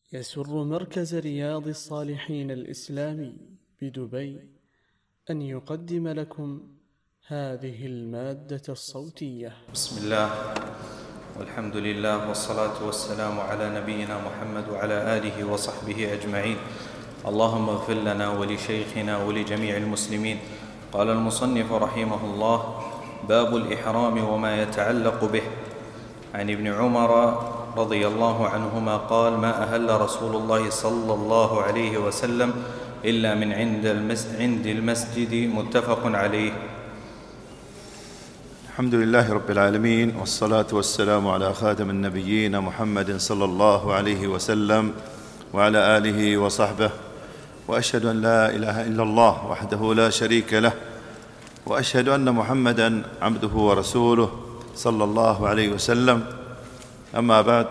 يسر مركز رياض الصالحين الإسلامي بدبي أن يقدم لكم هذه المادة الصوتية. بسم الله والحمد لله والصلاة والسلام على نبينا محمد وعلى آله وصحبه أجمعين. اللهم اغفر لنا ولشيخنا ولجميع المسلمين. قال المصنف رحمه الله: باب الإحرام وما يتعلق به. عن ابن عمر رضي الله عنهما قال: ما أهل رسول الله صلى الله عليه وسلم إلا من عند المسجد. متفق عليه. الحمد لله رب العالمين، والصلاة والسلام على خاتم النبيين محمد صلى الله عليه وسلم وعلى آله وصحبه، وأشهد أن لا إله إلا الله وحده لا شريك له، وأشهد أن محمدًا عبده ورسوله صلى الله عليه وسلم. أما بعد،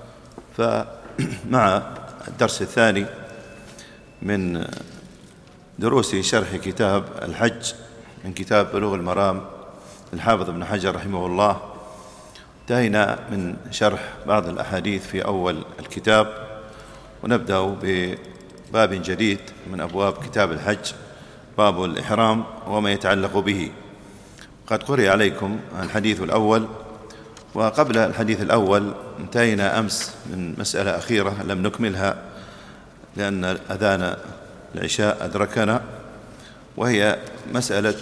فمع الدرس الثاني من دروس شرح كتاب الحج من كتاب بلوغ المرام الحافظ ابن حجر رحمه الله، انتهينا من شرح بعض الأحاديث في أول الكتاب، ونبدأ بباب جديد من أبواب كتاب الحج، باب الإحرام وما يتعلق به. قد قرئ عليكم الحديث الأول، وقبل الحديث الأول انتهينا أمس من مسألة أخيرة لم نكملها لأن أذان العشاء أدركنا، وهي مسألة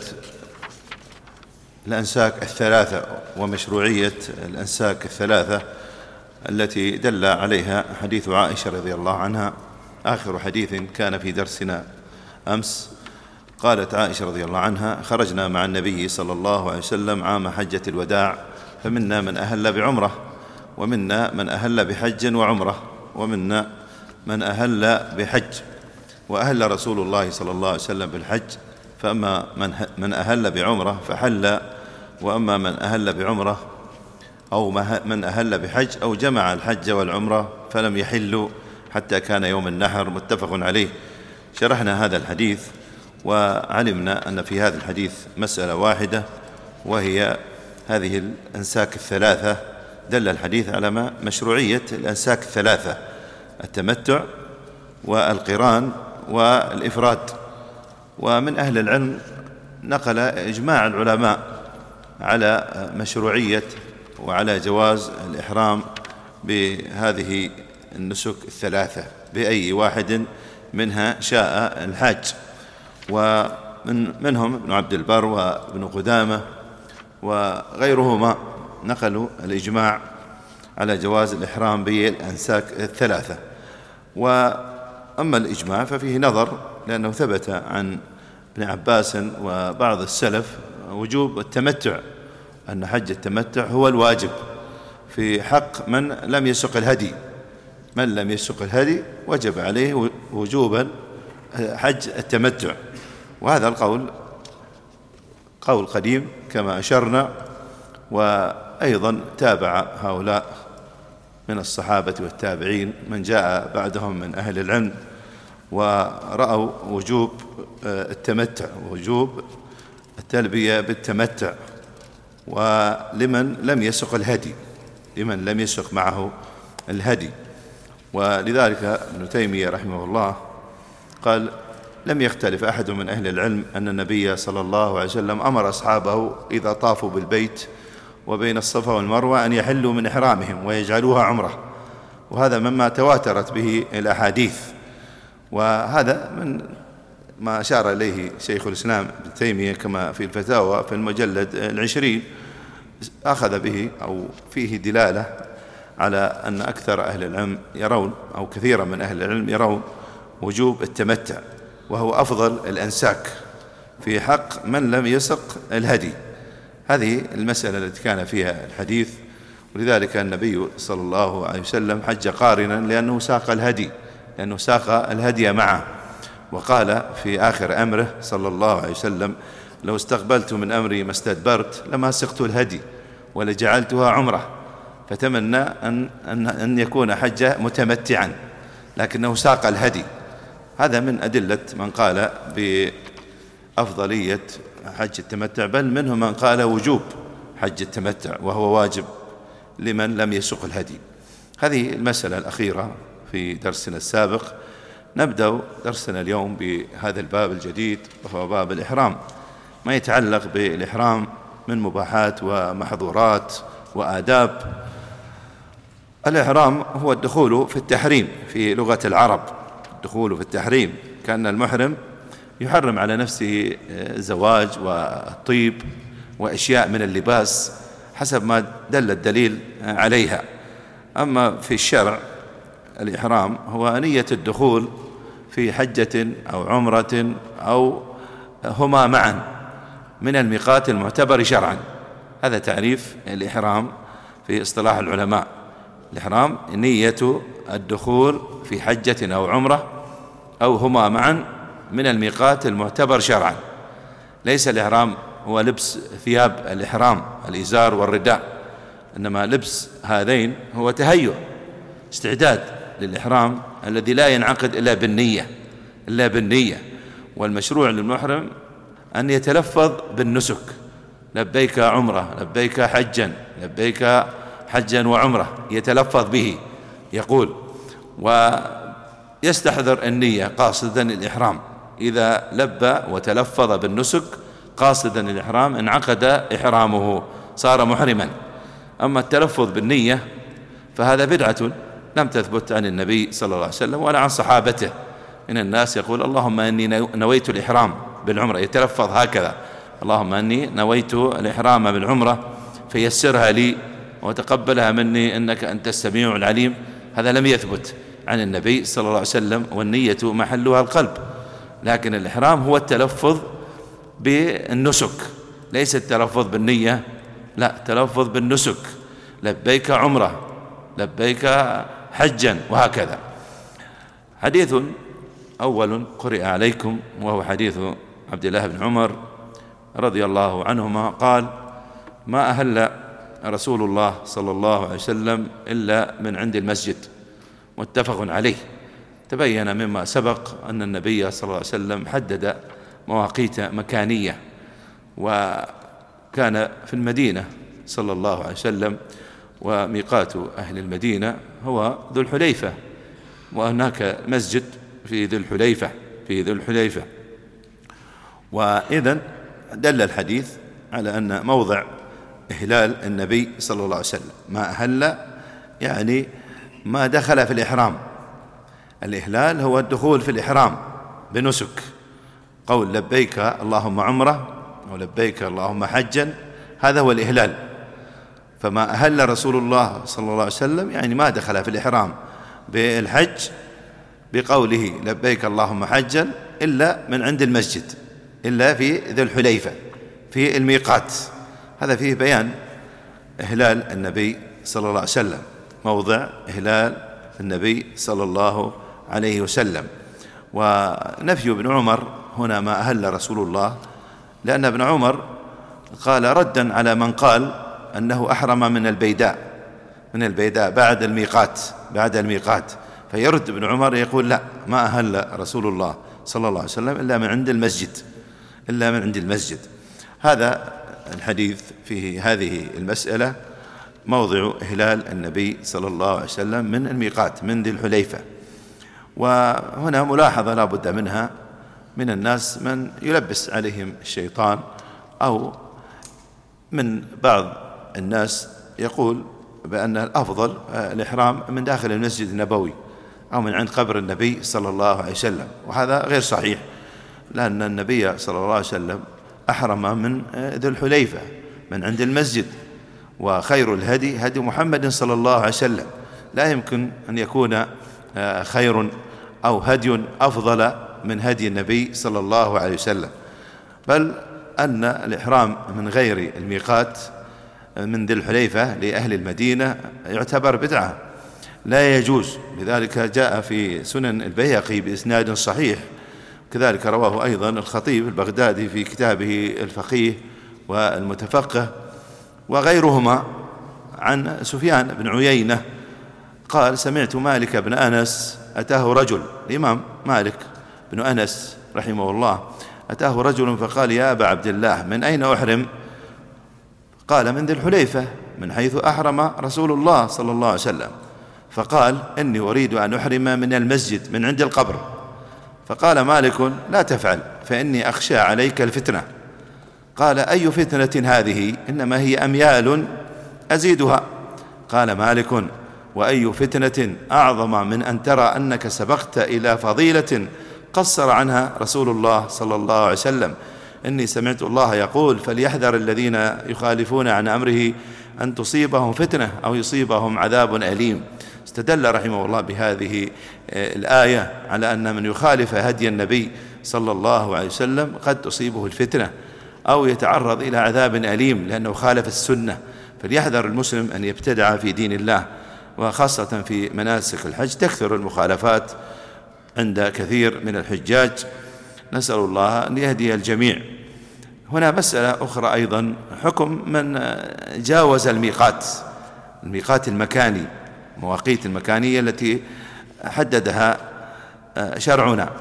الأنساك الثلاثة ومشروعية الأنساك الثلاثة التي دل عليها حديث عائشة رضي الله عنها، آخر حديث كان في درسنا أمس. قالت عائشة رضي الله عنها: خرجنا مع النبي صلى الله عليه وسلم عام حجة الوداع، فمنا من أهل بعمرة، ومنا من أهل بحج وعمرة، ومنا من أهل بحج، وأهل رسول الله صلى الله عليه وسلم بالحج، فأما من أهل بعمرة فحل، وأما من أهل بعمرة أو من أهل بحج أو جمع الحج والعمرة فلم يحلوا حتى كان يوم النحر. متفق عليه. شرحنا هذا الحديث وعلمنا أن في هذا الحديث مسألة واحدة، وهي هذه الأنساك الثلاثة. دل الحديث على مشروعية الأنساك الثلاثة: التمتع والقران والإفراد. ومن أهل العلم نقل إجماع العلماء على مشروعية وعلى جواز الإحرام بهذه النسك الثلاثة بأي واحد منها شاء الحاج. ومنهم ابن عبد البر وابن قدامة وغيرهما نقلوا الإجماع على جواز الإحرام بالأنساك الثلاثة. وأما الإجماع ففيه نظر، لأنه ثبت عن ابن عباس وبعض السلف وجوب التمتع، أن حج التمتع هو الواجب في حق من لم يسق الهدي. من لم يسق الهدي وجب عليه وجوبا حج التمتع. وهذا القول قول قديم كما أشرنا، وأيضا تابع هؤلاء من الصحابة والتابعين من جاء بعدهم من أهل العلم، ورأوا وجوب التمتع ووجوب التلبية بالتمتع، ولمن لم يسق الهدي، لمن لم يسق معه الهدي. ولذلك ابن تيمية رحمه الله قال: لم يختلف أحد من أهل العلم أن النبي صلى الله عليه وسلم أمر أصحابه إذا طافوا بالبيت وبين الصفا والمروة أن يحلوا من إحرامهم ويجعلوها عمرة، وهذا مما تواترت به الأحاديث. وهذا من ما أشار إليه شيخ الإسلام ابن تيمية كما في الفتاوى في المجلد 20، أخذ به أو فيه دلالة على أن أكثر أهل العلم يرون، أو كثيرا من أهل العلم يرون وجوب التمتع، وهو أفضل الأنساك في حق من لم يسق الهدي. هذه المسألة التي كان فيها الحديث. ولذلك النبي صلى الله عليه وسلم حج قارنا لأنه ساق الهدي، لأنه ساق الهدي معه. وقال في آخر أمره صلى الله عليه وسلم: لو استقبلت من أمري ما استدبرت لما سقت الهدي ولجعلتها عمرة. فتمنى أن يكون حج متمتعا، لكنه ساق الهدي. هذا من أدلة من قال بأفضلية حج التمتع، بل منهم من قال وجوب حج التمتع وهو واجب لمن لم يسق الهدي. هذه المسألة الأخيرة في درسنا السابق، نبدأ درسنا اليوم بهذا الباب الجديد وهو باب الإحرام، ما يتعلق بالإحرام من مباحات ومحظورات وآداب. الإحرام هو الدخول في التحريم في لغة العرب، الدخول في التحريم، كأن المحرم يحرم على نفسه الزواج والطيب وأشياء من اللباس حسب ما دل الدليل عليها. أما في الشرع الإحرام هو نية الدخول في حجة أو عمرة أو هما معا من الميقات المعتبر شرعا. هذا تعريف الإحرام في اصطلاح العلماء. الإحرام نية الدخول في حجة أو عمرة أو هما معا من الميقات المعتبر شرعا. ليس الإحرام هو لبس ثياب الإحرام الإزار والرداء، إنما لبس هذين هو تهيؤ استعداد للإحرام الذي لا ينعقد إلا بالنية. والمشروع للمحرم أن يتلفظ بالنسك: لبيك عمرة، لبيك حجا، لبيك حجا وعمرة، يتلفظ به يقول، ويستحضر النية قاصدا الإحرام. إذا لبى وتلفظ بالنسك قاصدا الإحرام انعقد إحرامه، صار محرما. أما التلفظ بالنية فهذا بدعة لم تثبت عن النبي صلى الله عليه وسلم ولا عن صحابته. من الناس يقول: اللهم إني نويت الإحرام بالعمرة، يتلفظ هكذا: اللهم إني نويت الإحرام بالعمرة فيسرها لي وتقبلها مني إنك أنت السميع العليم. هذا لم يثبت عن النبي صلى الله عليه وسلم، والنية محلها القلب. لكن الإحرام هو التلفظ بالنسك، ليس التلفظ بالنية، لا، التلفظ بالنسك: لبيك عمرة، لبيك حجا، وهكذا. حديث أول قرئ عليكم وهو حديث عبد الله بن عمر رضي الله عنهما قال: ما أهل رسول الله صلى الله عليه وسلم إلا من عند المسجد. متفق عليه. تبين مما سبق أن النبي صلى الله عليه وسلم حدد مواقيت مكانية، وكان في المدينة صلى الله عليه وسلم، وميقات أهل المدينة هو ذو الحليفة، وهناك مسجد في ذو الحليفة. وإذن دل الحديث على أن موضع إهلال النبي صلى الله عليه وسلم ما أهل يعني ما دخل في الإحرام. الإهلال هو الدخول في الإحرام بنسك، قول لبيك اللهم عمرة ولبيك اللهم حجا، هذا هو الإهلال. فما أهل رسول الله صلى الله عليه وسلم يعني ما دخل في الإحرام بالحج بقوله لبيك اللهم حجا إلا من عند المسجد، إلا في ذو الحليفة في الميقات. هذا فيه بيان إهلال النبي صلى الله عليه وسلم، موضع إهلال النبي صلى الله عليه وسلم. ونفي ابن عمر هنا ما أهل رسول الله، لأن ابن عمر قال ردا على من قال أنه أحرم من البيداء بعد الميقات، فيرد ابن عمر يقول لا، ما أهل رسول الله صلى الله عليه وسلم إلا من عند المسجد. هذا الحديث فيه هذه المسألة، موضع إهلال النبي صلى الله عليه وسلم من الميقات من ذي الحليفة. وهنا ملاحظة لا بد منها: من الناس من يلبس عليهم الشيطان، أو من بعض الناس يقول بأن الأفضل الإحرام من داخل المسجد النبوي أو من عند قبر النبي صلى الله عليه وسلم، وهذا غير صحيح، لأن النبي صلى الله عليه وسلم أحرم من ذي الحليفة من عند المسجد، وخير الهدي هدي محمد صلى الله عليه وسلم. لا يمكن أن يكون خير أو هدي أفضل من هدي النبي صلى الله عليه وسلم، بل أن الإحرام من غير الميقات من ذي الحليفة لأهل المدينة يعتبر بدعة لا يجوز. لذلك جاء في سنن البيهقي بإسناد صحيح، كذلك رواه أيضا الخطيب البغدادي في كتابه الفقيه والمتفقه وغيرهما عن سفيان بن عيينة قال: سمعت مالك بن أنس أتاه رجل، الإمام مالك بن أنس رحمه الله، أتاه رجل فقال: يا أبا عبد الله من أين أحرم؟ قال: من ذي الحليفة، من حيث أحرم رسول الله صلى الله عليه وسلم. فقال: إني أريد أن أحرم من المسجد من عند القبر. فقال مالك: لا تفعل، فإني أخشى عليك الفتنة. قال: أي فتنة هذه؟ إنما هي أميال أزيدها. قال مالك: وأي فتنة أعظم من أن ترى أنك سبقت إلى فضيلة قصر عنها رسول الله صلى الله عليه وسلم. إني سمعت الله يقول: فليحذر الذين يخالفون عن أمره أن تصيبهم فتنة أو يصيبهم عذاب أليم. استدل رحمه الله بهذه الآية على أن من يخالف هدي النبي صلى الله عليه وسلم قد تصيبه الفتنة أو يتعرض إلى عذاب أليم لأنه خالف السنة. فليحذر المسلم أن يبتدع في دين الله، وخاصة في مناسك الحج تكثر المخالفات عند كثير من الحجاج. نسأل الله أن يهدي الجميع. هنا مسألة أخرى أيضا، حكم من جاوز الميقات المكاني، المواقيت المكانية التي حددها شرعنا.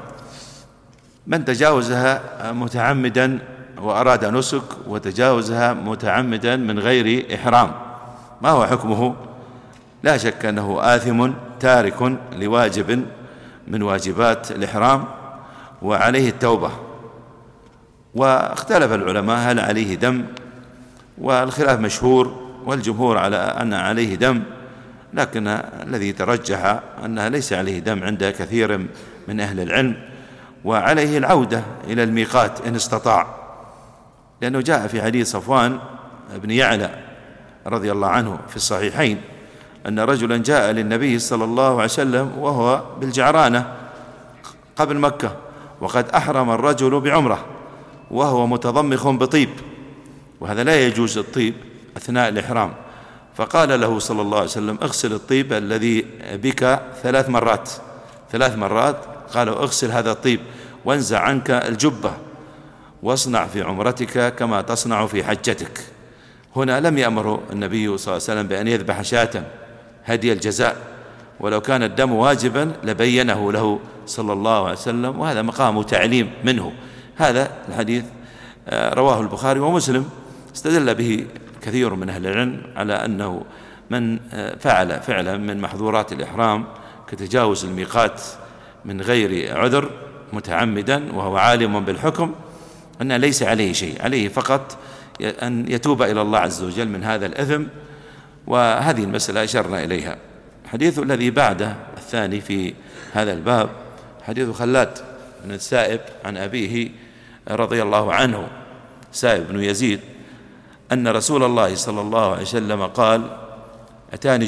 من تجاوزها متعمدا وأراد نسك وتجاوزها متعمدا من غير إحرام، ما هو حكمه؟ لا شك أنه آثم تارك لواجب من واجبات الإحرام وعليه التوبة. واختلف العلماء هل عليه دم، والخلاف مشهور، والجمهور على أن عليه دم، لكن الذي ترجح أنها ليس عليه دم عند كثير من أهل العلم، وعليه العودة إلى الميقات إن استطاع، لأنه جاء في حديث صفوان بن يعلى رضي الله عنه في الصحيحين أن رجلا جاء للنبي صلى الله عليه وسلم وهو بالجعرانة قبل مكة، وقد أحرم الرجل بعمرة وهو متضمخ بطيب، وهذا لا يجوز الطيب أثناء الإحرام. فقال له صلى الله عليه وسلم: اغسل الطيب الذي بك 3 مرات. قالوا: اغسل هذا الطيب وانزع عنك الجبة واصنع في عمرتك كما تصنع في حجتك. هنا لم يأمره النبي صلى الله عليه وسلم بأن يذبح شاة هدي الجزاء، ولو كان الدم واجبا لبينه له صلى الله عليه وسلم، وهذا مقام تعليم منه. هذا الحديث رواه البخاري ومسلم، استدل به كثير من أهل العلم على أنه من فعل فعلا من محظورات الإحرام كتجاوز الميقات من غير عذر متعمدا وهو عالم بالحكم أن ليس عليه شيء، عليه فقط أن يتوب إلى الله عز وجل من هذا الإثم. وهذه المسألة أشرنا إليها. الحديث الذي بعده الثاني في هذا الباب حديث خلاد بن السائب عن أبيه رضي الله عنه، سائب بن يزيد، أن رسول الله صلى الله عليه وسلم قال: أتاني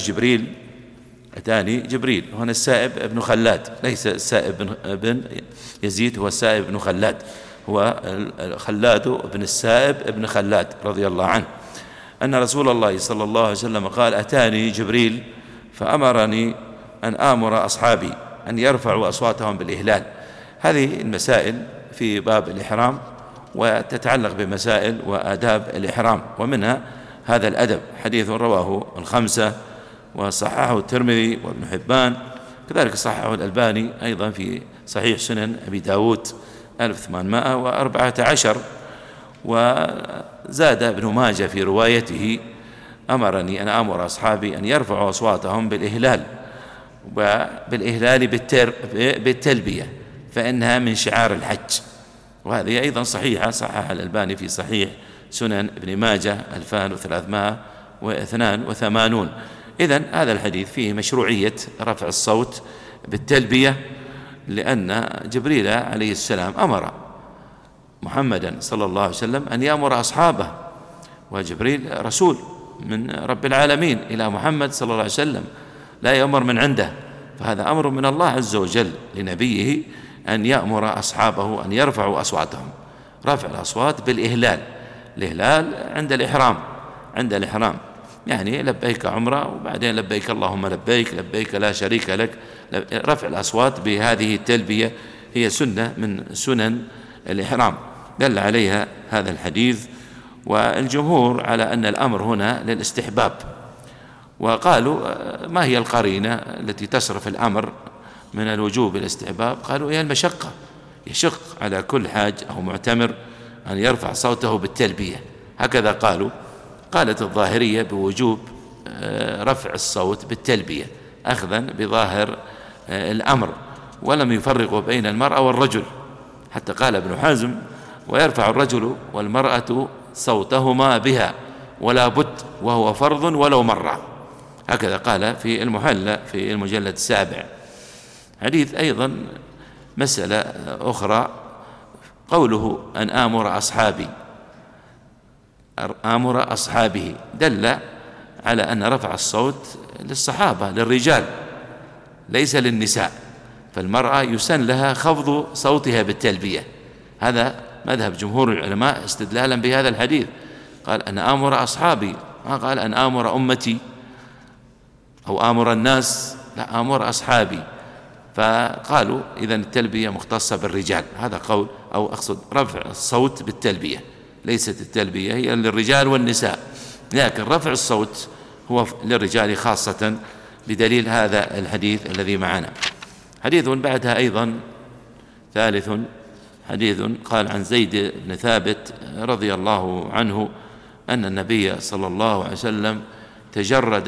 جبريل. هنا السائب بن خلاد، ليس السائب بن يزيد، هو السائب بن خلاد، هو خلاد بن السائب بن خلاد رضي الله عنه، أن رسول الله صلى الله عليه وسلم قال: أتاني جبريل فأمرني أن آمر أصحابي أن يرفعوا أصواتهم بالإهلال. هذه المسائل في باب الإحرام وتتعلق بمسائل وآداب الإحرام، ومنها هذا الأدب. حديث رواه الخمسة وصححه الترمذي وابن حبان، كذلك صححه الألباني أيضا في صحيح سنن أبي داود 1814. وزاد ابن ماجه في روايته: أمرني أن آمر أصحابي أن يرفعوا أصواتهم بالإهلال، وبالإهلال بالتلبية، فإنها من شعار الحج. وهذه أيضا صحيحة، صحح الألباني في صحيح سنن ابن ماجه 2382. إذن هذا الحديث فيه مشروعية رفع الصوت بالتلبية، لأن جبريل عليه السلام أمر محمدا صلى الله عليه وسلم أن يأمر أصحابه، وجبريل رسول من رب العالمين إلى محمد صلى الله عليه وسلم، لا يأمر من عنده، فهذا أمر من الله عز وجل لنبيه أن يأمر أصحابه أن يرفعوا أصواتهم، رفع الأصوات بالإهلال. الإهلال عند الإحرام يعني لبيك عمرة، وبعدين لبيك اللهم لبيك لا شريك لك. رفع الأصوات بهذه التلبية هي سنة من سنن الإحرام، دل عليها هذا الحديث. والجمهور على أن الأمر هنا للاستحباب، وقالوا: ما هي القرينة التي تصرف الأمر من الوجوب الاستحباب؟ قالوا: هي المشقة، يشق على كل حاج أو معتمر أن يرفع صوته بالتلبية، هكذا قالوا. قالت الظاهرية بوجوب رفع الصوت بالتلبية، أخذا بظاهر الأمر، ولم يفرقوا بين المرأة والرجل، حتى قال ابن حزم: ويرفع الرجل والمرأة صوتهما بها ولا بد وهو فرض ولو مرة. هكذا قال في المحلى في المجلد 7. حديث أيضا مسألة أخرى، قوله أن آمر أصحابه دل على أن رفع الصوت للصحابة للرجال ليس للنساء، فالمرأة يسن لها خفض صوتها بالتلبية. هذا مذهب جمهور العلماء استدلالا بهذا الحديث. قال أن آمر أصحابي، ما قال أن آمر أمتي أو آمر الناس، لا، آمر أصحابي. فقالوا إذن التلبية مختصة بالرجال، هذا قول، أو أقصد رفع الصوت بالتلبية، ليست التلبية هي للرجال والنساء، لكن رفع الصوت هو للرجال خاصة بدليل هذا الحديث الذي معنا. حديث بعدها أيضا ثالث، حديث قال عن زيد بن ثابت رضي الله عنه أن النبي صلى الله عليه وسلم تجرد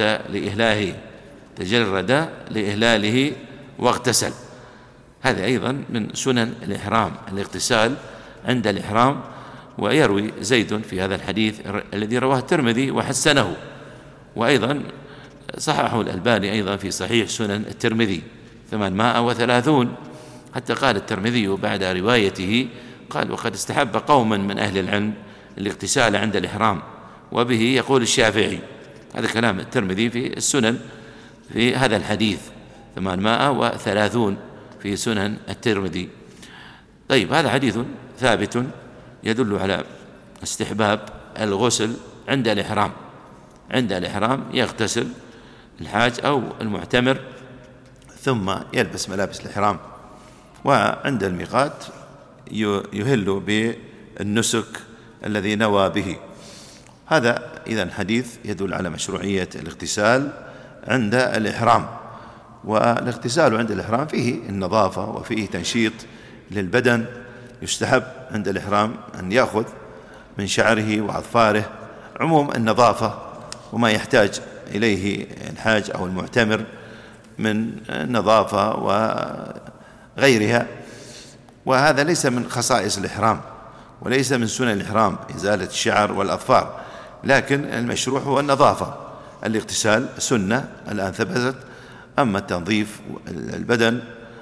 لإهلاله واغتسل. هذا أيضا من سنن الإحرام، الاغتسال عند الإحرام. ويروي زيد في هذا الحديث الذي رواه الترمذي وحسنه، وأيضا صححه الألباني أيضا في صحيح سنن الترمذي 830. حتى قال الترمذي بعد روايته قال: وقد استحب قوما من أهل العلم الاغتسال عند الإحرام، وبه يقول الشافعي. هذا كلام الترمذي في السنن في هذا الحديث 830 في سنن الترمذي. طيب، هذا حديث ثابت يدل على استحباب الغسل عند الإحرام. عند الإحرام يغتسل الحاج أو المعتمر، ثم يلبس ملابس الإحرام، وعند الميقات يهل بالنسك الذي نوى به. هذا إذن حديث يدل على مشروعية الاغتسال عند الإحرام. والاغتسال عند الإحرام فيه النظافة وفيه تنشيط للبدن. يستحب عند الإحرام أن يأخذ من شعره وأظفاره عموم النظافة وما يحتاج إليه الحاج أو المعتمر من النظافة وغيرها. وهذا ليس من خصائص الإحرام وليس من سنن الإحرام إزالة الشعر والأظفار، لكن المشروع هو النظافة. الاغتسال سنة الآن ثبتت، أما تنظيف البدن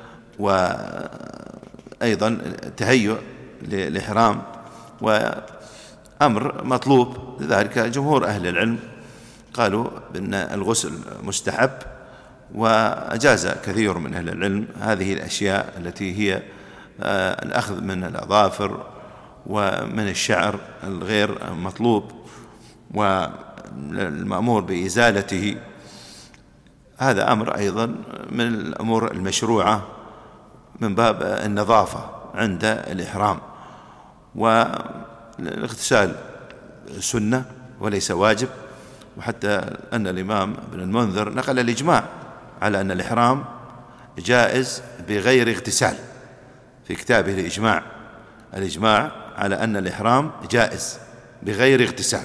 وأيضا التهيؤ للإحرام وأمر مطلوب. لذلك جمهور أهل العلم قالوا بأن الغسل مستحب، وأجاز كثير من أهل العلم هذه الأشياء التي هي الأخذ من الأظافر ومن الشعر الغير مطلوب والمأمور بإزالته. هذا أمر أيضا من الأمور المشروعة من باب النظافة عند الإحرام. والاغتسال سنة وليس واجب، وحتى أن الإمام ابن المنذر نقل الإجماع على أن الإحرام جائز بغير اغتسال في كتابه الإجماع على أن الإحرام جائز بغير اغتسال.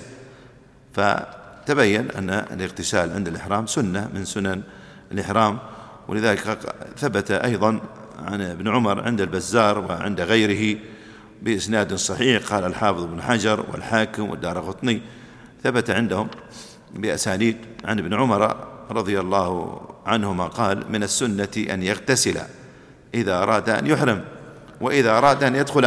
فتبين أن الاغتسال عند الإحرام سنة من سنن الإحرام. ولذلك ثبت أيضا عن ابن عمر عند البزار وعند غيره بإسناد صحيح، قال الحافظ ابن حجر والحاكم والدارقطني، ثبت عندهم بأسانيد عن ابن عمر رضي الله عنهما قال: من السنة أن يغتسل إذا أراد أن يحرم وإذا أراد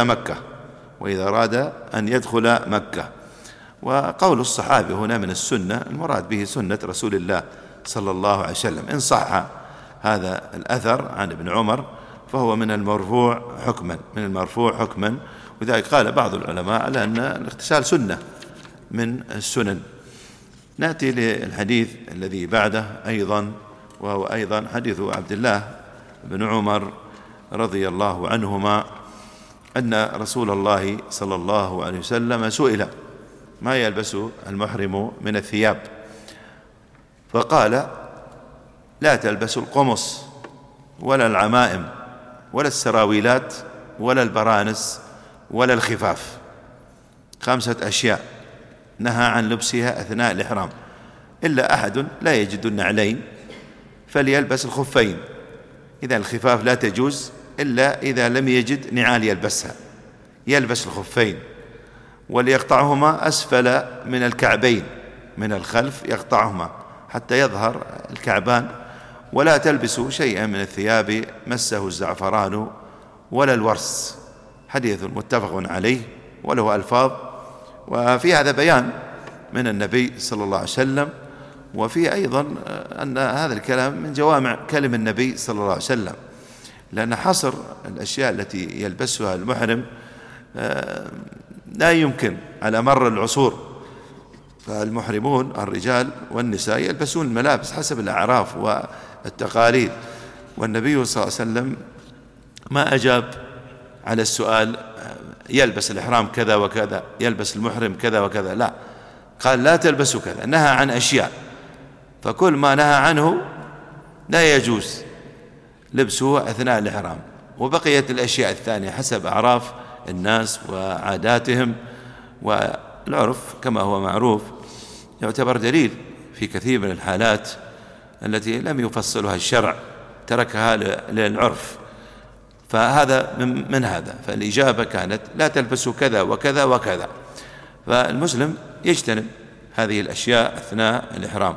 أن يدخل مكة. وقول الصحابي هنا من السنة المراد به سنة رسول الله صلى الله عليه وسلم. إن صح هذا الأثر عن ابن عمر فهو من المرفوع حكما. ولذلك قال بعض العلماء على أن الاغتسال سنة من السنن. نأتي للحديث الذي بعده أيضا، وهو أيضا حديث عبد الله بن عمر رضي الله عنهما أن رسول الله صلى الله عليه وسلم سئل: ما يلبس المحرم من الثياب؟ فقال: لا تلبس القمص ولا العمائم ولا السراويلات ولا البرانس ولا الخفاف. 5 أشياء نهى عن لبسها أثناء الإحرام، إلا أحد لا يجد النعلين فليلبس الخفين. إذا الخفاف لا تجوز إلا إذا لم يجد نعال يلبسها، يلبس الخفين وليقطعهما أسفل من الكعبين، من الخلف يقطعهما حتى يظهر الكعبان. ولا تلبسوا شيئا من الثياب مسه الزعفران ولا الورس. حديث متفق عليه وله ألفاظ. وفي هذا بيان من النبي صلى الله عليه وسلم، وفي أيضا أن هذا الكلام من جوامع كلم النبي صلى الله عليه وسلم، لأن حصر الأشياء التي يلبسها المحرم لا يمكن على مر العصور. فالمحرمون الرجال والنساء يلبسون الملابس حسب الأعراف والتقاليد، والنبي صلى الله عليه وسلم ما أجاب على السؤال يلبس الإحرام كذا وكذا، يلبس المحرم كذا وكذا، لا، قال لا تلبسوا كذا، نهى عن أشياء، فكل ما نهى عنه لا يجوز لبسه أثناء الإحرام. وبقيت الأشياء الثانية حسب أعراف الناس وعاداتهم، والعرف كما هو معروف يعتبر دليل في كثير من الحالات التي لم يفصلها الشرع، تركها للعرف. فهذا من هذا، فالإجابة كانت لا تلبسوا كذا وكذا وكذا. فالمسلم يجتنب هذه الأشياء أثناء الإحرام.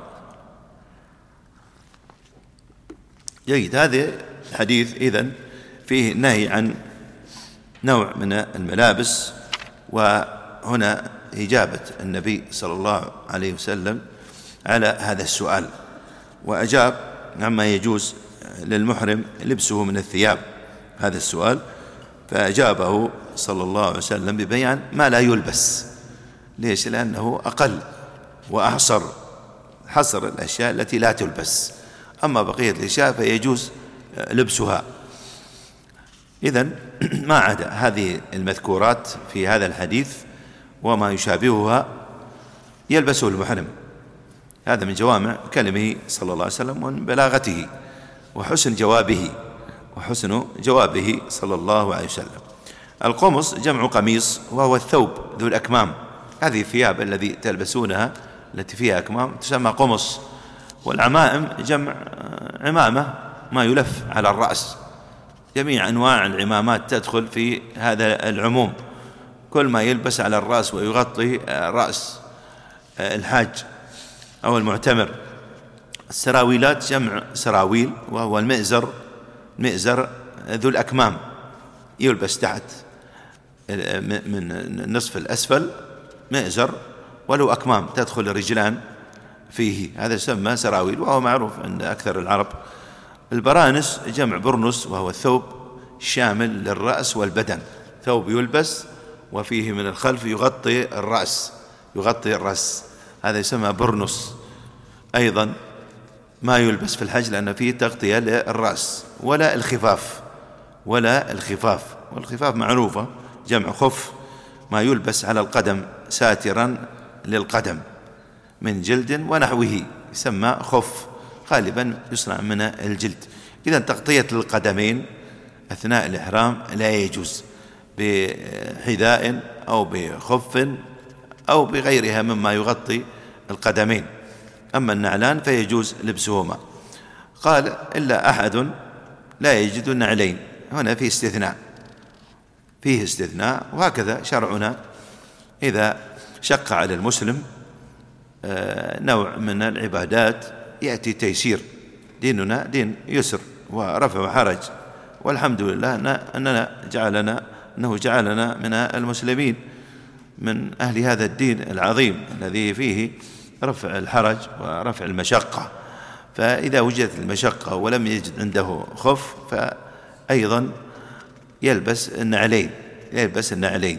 جيد. هذا الحديث إذن فيه نهي عن نوع من الملابس، وهنا إجابة النبي صلى الله عليه وسلم على هذا السؤال، وأجاب عما يجوز للمحرم لبسه من الثياب هذا السؤال، فأجابه صلى الله عليه وسلم ببيان ما لا يلبس. ليش؟ لأنه أقل وأحصر، حصر الأشياء التي لا تلبس، أما بقية الأشياء فيجوز لبسها. إذن ما عدا هذه المذكورات في هذا الحديث وما يشابهها يلبسه المحرم. هذا من جوامع كلمه صلى الله عليه وسلم ومن بلاغته وحسن جوابه صلى الله عليه وسلم. القمص جمع قميص، وهو الثوب ذو الأكمام. هذه الثياب التي تلبسونها التي فيها أكمام تسمى قمص. والعمائم جمع عمامة، ما يلف على الرأس. جميع أنواع العمامات تدخل في هذا العموم، كل ما يلبس على الرأس ويغطي رأس الحاج أو المعتمر. السراويلات جمع سراويل، وهو المئزر ذو الأكمام، يلبس تحت من النصف الأسفل مئزر وله أكمام تدخل الرجلان فيه، هذا يسمى سراويل وهو معروف عند أكثر العرب. البرانس جمع برنس، وهو الثوب الشامل للرأس والبدن، ثوب يلبس وفيه من الخلف يغطي الرأس، هذا يسمى برنس. أيضا ما يلبس في الحج لأن فيه تغطية للرأس. ولا الخفاف، والخفاف معروفة جمع خف، ما يلبس على القدم ساترا للقدم من جلد ونحوه، يسمى خف، غالبا يصنع من الجلد. إذا تغطية القدمين أثناء الإحرام لا يجوز بحذاء أو بخف أو بغيرها مما يغطي القدمين. أما النعلان فيجوز لبسهما. قال إلا أحد لا يجد النعلين، هنا فيه استثناء، وهكذا شرعنا إذا شق على المسلم نوع من العبادات يأتي تيسير. ديننا دين يسر ورفع حرج، والحمد لله أنه جعلنا من المسلمين، من أهل هذا الدين العظيم الذي فيه رفع الحرج ورفع المشقة. فإذا وجدت المشقة ولم يجد عنده خف فأيضا يلبس النعلين.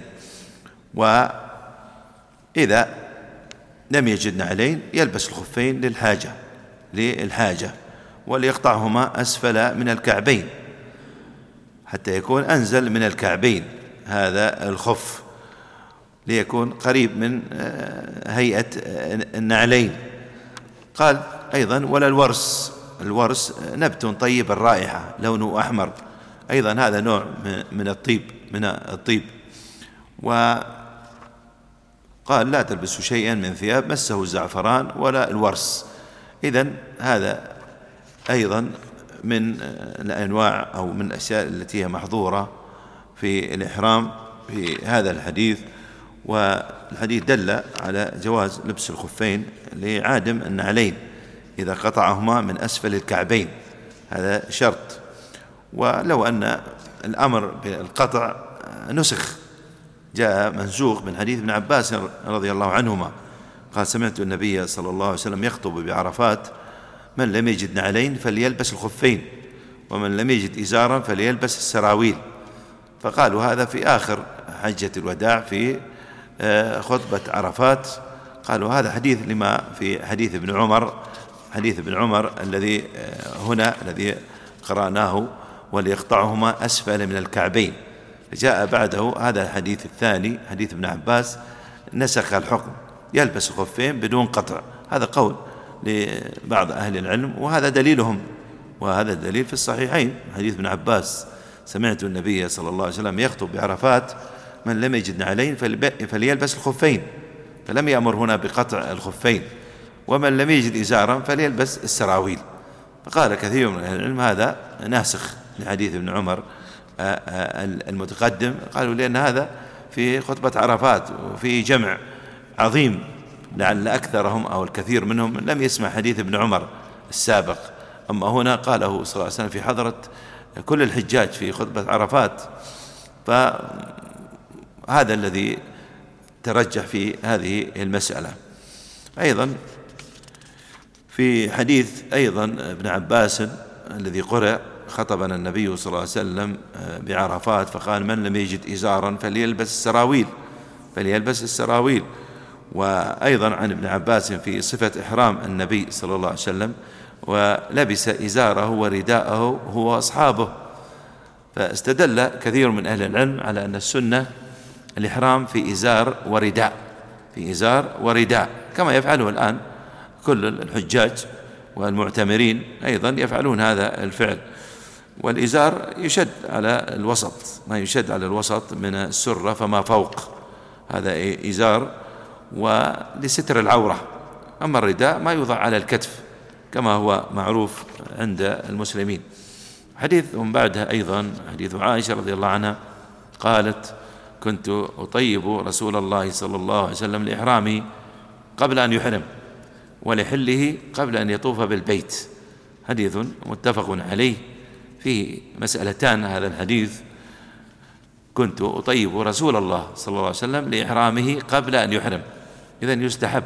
وإذا لم يجد نعلين يلبس الخفين للحاجة وليقطعهما أسفل من الكعبين حتى يكون أنزل من الكعبين هذا الخف، ليكون قريب من هيئة النعلين. قال أيضا ولا الورس نبت طيب الرائحة لونه أحمر، أيضا هذا نوع من الطيب. وقال لا تلبسوا شيئا من ثياب مسه الزعفران ولا الورس. إذن هذا أيضا من الأنواع أو من الأشياء التي هي محظورة في الإحرام في هذا الحديث. والحديث دل على جواز لبس الخفين لعادم النعلين إذا قطعهما من أسفل الكعبين، هذا شرط. ولو أن الأمر بالقطع نسخ، جاء منسوخ من حديث ابن عباس رضي الله عنهما قال: سمعت النبي صلى الله عليه وسلم يخطب بعرفات: من لم يجد نعلين فليلبس الخفين، ومن لم يجد إزارا فليلبس السراويل. فقالوا هذا في آخر حجة الوداع في خطبة عرفات، قالوا هذا حديث لما في حديث ابن عمر، حديث ابن عمر الذي هنا الذي قرأناه: وليقطعهما أسفل من الكعبين. جاء بعده هذا الحديث الثاني حديث ابن عباس نسخ الحكم، يلبس الخفين بدون قطع. هذا قول لبعض أهل العلم وهذا دليلهم، وهذا الدليل في الصحيحين حديث ابن عباس: سمعت النبي صلى الله عليه وسلم يخطب بعرفات: من لم يجد نعلين فليلبس الخفين، فلم يأمر هنا بقطع الخفين، ومن لم يجد إزارا فليلبس السراويل. فقال كثير من أهل العلم هذا ناسخ لحديث ابن عمر المتقدم، قالوا لأن هذا في خطبة عرفات وفي جمع عظيم، لعل أكثرهم أو الكثير منهم لم يسمع حديث ابن عمر السابق. أما هنا قاله صلى الله عليه وسلم في حضرة كل الحجاج في خطبة عرفات، فهذا الذي ترجح في هذه المسألة. أيضا في حديث أيضا ابن عباس الذي قرأ: خطبنا النبي صلى الله عليه وسلم بعرفات فقال: من لم يجد إزارا فليلبس السراويل، فليلبس السراويل. وأيضا عن ابن عباس في صفة إحرام النبي صلى الله عليه وسلم: ولبس إزاره ورداءه هو وأصحابه. فاستدل كثير من أهل العلم على أن السنة الإحرام في إزار ورداء، في إزار ورداء، كما يفعله الآن كل الحجاج والمعتمرين أيضا يفعلون هذا الفعل. والإزار يشد على الوسط، ما يشد على الوسط من السرة فما فوق، هذا إزار ولستر العورة. أما الرداء ما يوضع على الكتف كما هو معروف عند المسلمين. حديث من بعدها أيضا حديث عائشة رضي الله عنها قالت: كنت أطيب رسول الله صلى الله عليه وسلم لإحرامه قبل أن يحرم، ولحله قبل أن يطوف بالبيت. حديث متفق عليه، فيه مسألتان هذا الحديث: كنت أطيب رسول الله صلى الله عليه وسلم لإحرامه قبل أن يحرم. إذن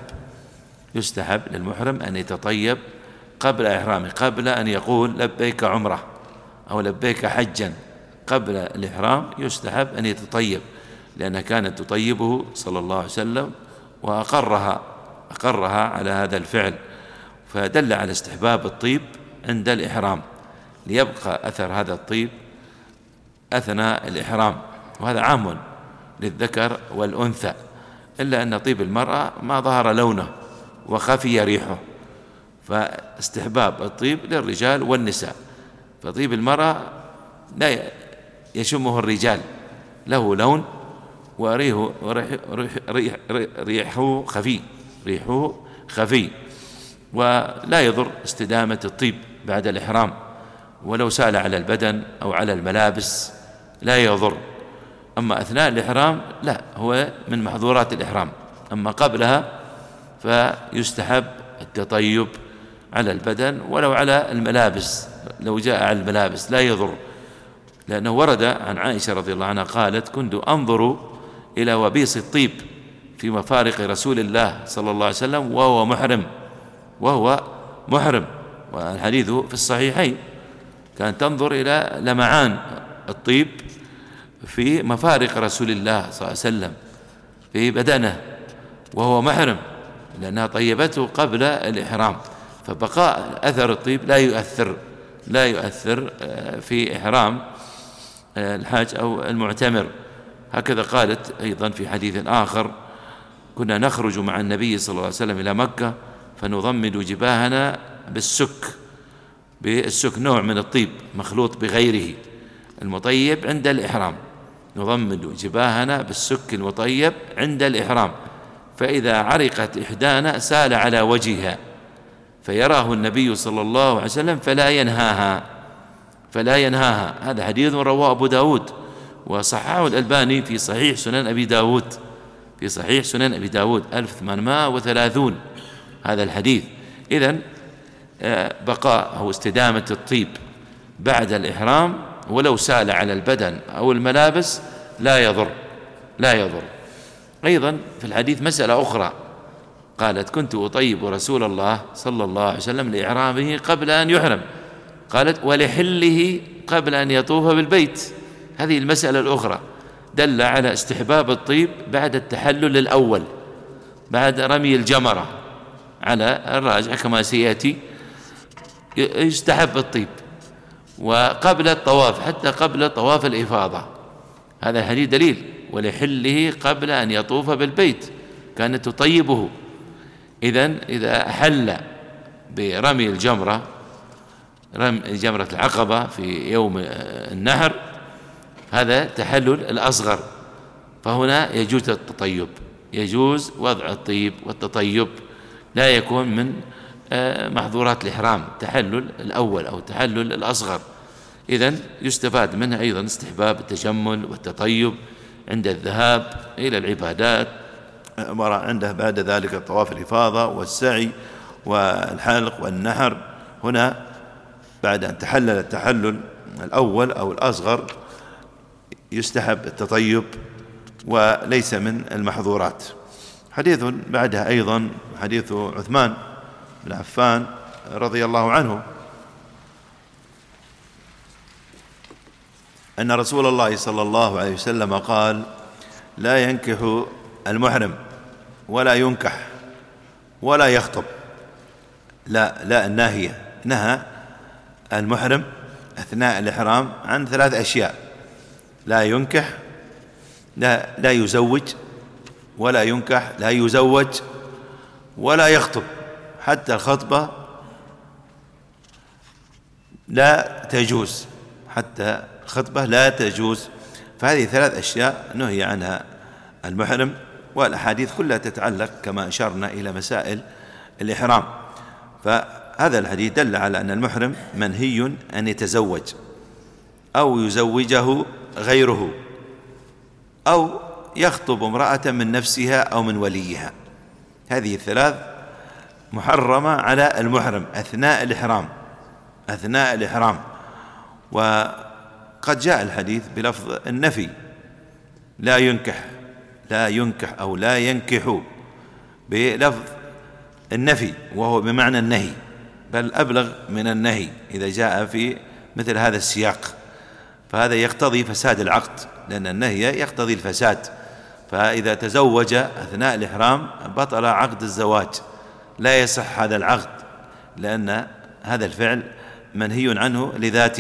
يستحب للمحرم أن يتطيب قبل إحرامه، قبل أن يقول لبيك عمرة أو لبيك حجا، قبل الإحرام يستحب أن يتطيب، لأنها كانت تطيبه صلى الله عليه وسلم وأقرها على هذا الفعل، فدل على استحباب الطيب عند الإحرام ليبقى أثر هذا الطيب أثناء الإحرام. وهذا عام للذكر والأنثى، إلا أن طيب المرأة ما ظهر لونه وخفي ريحه، فاستحباب الطيب للرجال والنساء. فطيب المرأة لا يشمه الرجال، له لون وريحه خفي، ولا يضر استدامة الطيب بعد الإحرام، ولو سال على البدن أو على الملابس لا يضر. أما أثناء الإحرام لا، هو من محظورات الإحرام. أما قبلها فيستحب التطيب على البدن ولو على الملابس، لو جاء على الملابس لا يضر، لأنه ورد عن عائشة رضي الله عنها قالت: كنت أنظر إلى وبيص الطيب في مفارق رسول الله صلى الله عليه وسلم وهو محرم، والحديث في الصحيحين، كانت تنظر إلى لمعان الطيب في مفارق رسول الله صلى الله عليه وسلم في بدنه وهو محرم، لأنها طيبته قبل الإحرام. فبقاء أثر الطيب لا يؤثر في إحرام الحاج أو المعتمر. هكذا قالت أيضا في حديث آخر: كنا نخرج مع النبي صلى الله عليه وسلم إلى مكة فنضمد جباهنا بالسك نوع من الطيب مخلوط بغيره المطيب عند الإحرام، نضمد جباهنا بالسك المطيب عند الإحرام، فإذا عرقت إحدانا سال على وجهها فيراه النبي صلى الله عليه وسلم فلا ينهاها. هذا حديث رواه أبو داود وصححه الألباني في صحيح سنن أبي داود 1830 هذا الحديث. إذن بقاء أو استدامة الطيب بعد الإحرام ولو سال على البدن أو الملابس لا يضر. أيضا في الحديث مسألة أخرى، قالت: كنت أطيب رسول الله صلى الله عليه وسلم لإحرامه قبل أن يحرم، قالت: ولحله قبل أن يطوف بالبيت. هذه المسألة الأخرى دل على استحباب الطيب بعد التحلل الأول، بعد رمي الجمرة على الراجح كما سيأتي، يستحب الطيب، وقبل الطواف حتى قبل طواف الإفاضة. هذا الحديث دليل: ولحله قبل أن يطوف بالبيت كانت تطيبه. إذن إذا أحل برمي الجمرة، رمي جمرة العقبة في يوم النحر، هذا تحلل الأصغر، فهنا يجوز التطيب، يجوز وضع الطيب والتطيب، لا يكون من محظورات الإحرام تحلل الأول أو تحلل الأصغر. إذن يستفاد منها أيضا استحباب التجمل والتطيب عند الذهاب إلى العبادات. أمر عنده بعد ذلك طواف الإفاضة والسعي والحلق والنحر. هنا بعد أن تحلل التحلل الأول أو الأصغر يستحب التطيب وليس من المحظورات. حديث بعدها أيضا حديث عثمان بن عفان رضي الله عنه أن رسول الله صلى الله عليه وسلم قال: لا ينكح المحرم ولا ينكح ولا يخطب. لا الناهية، نهى المحرم أثناء الإحرام عن 3 أشياء: لا ينكح، لا يزوج، ولا ينكح لا يزوج، ولا يخطب. حتى الخطبة لا تجوز، حتى الخطبة لا تجوز. فهذه 3 أشياء نهي عنها المحرم، والأحاديث كلها تتعلق كما أشرنا إلى مسائل الإحرام. فهذا الحديث دل على أن المحرم منهي أن يتزوج أو يزوجه غيره أو يخطب امرأة من نفسها أو من وليها. هذه 3 محرمة على المحرم أثناء الإحرام. وقد جاء الحديث بلفظ النفي: لا ينكح أو لا ينكح، بلفظ النفي وهو بمعنى النهي، بل أبلغ من النهي إذا جاء في مثل هذا السياق. فهذا يقتضي فساد العقد، لأن النهي يقتضي الفساد. فإذا تزوج أثناء الإحرام بطل عقد الزواج، لا يصح هذا العقد، لأن هذا الفعل منهي عنه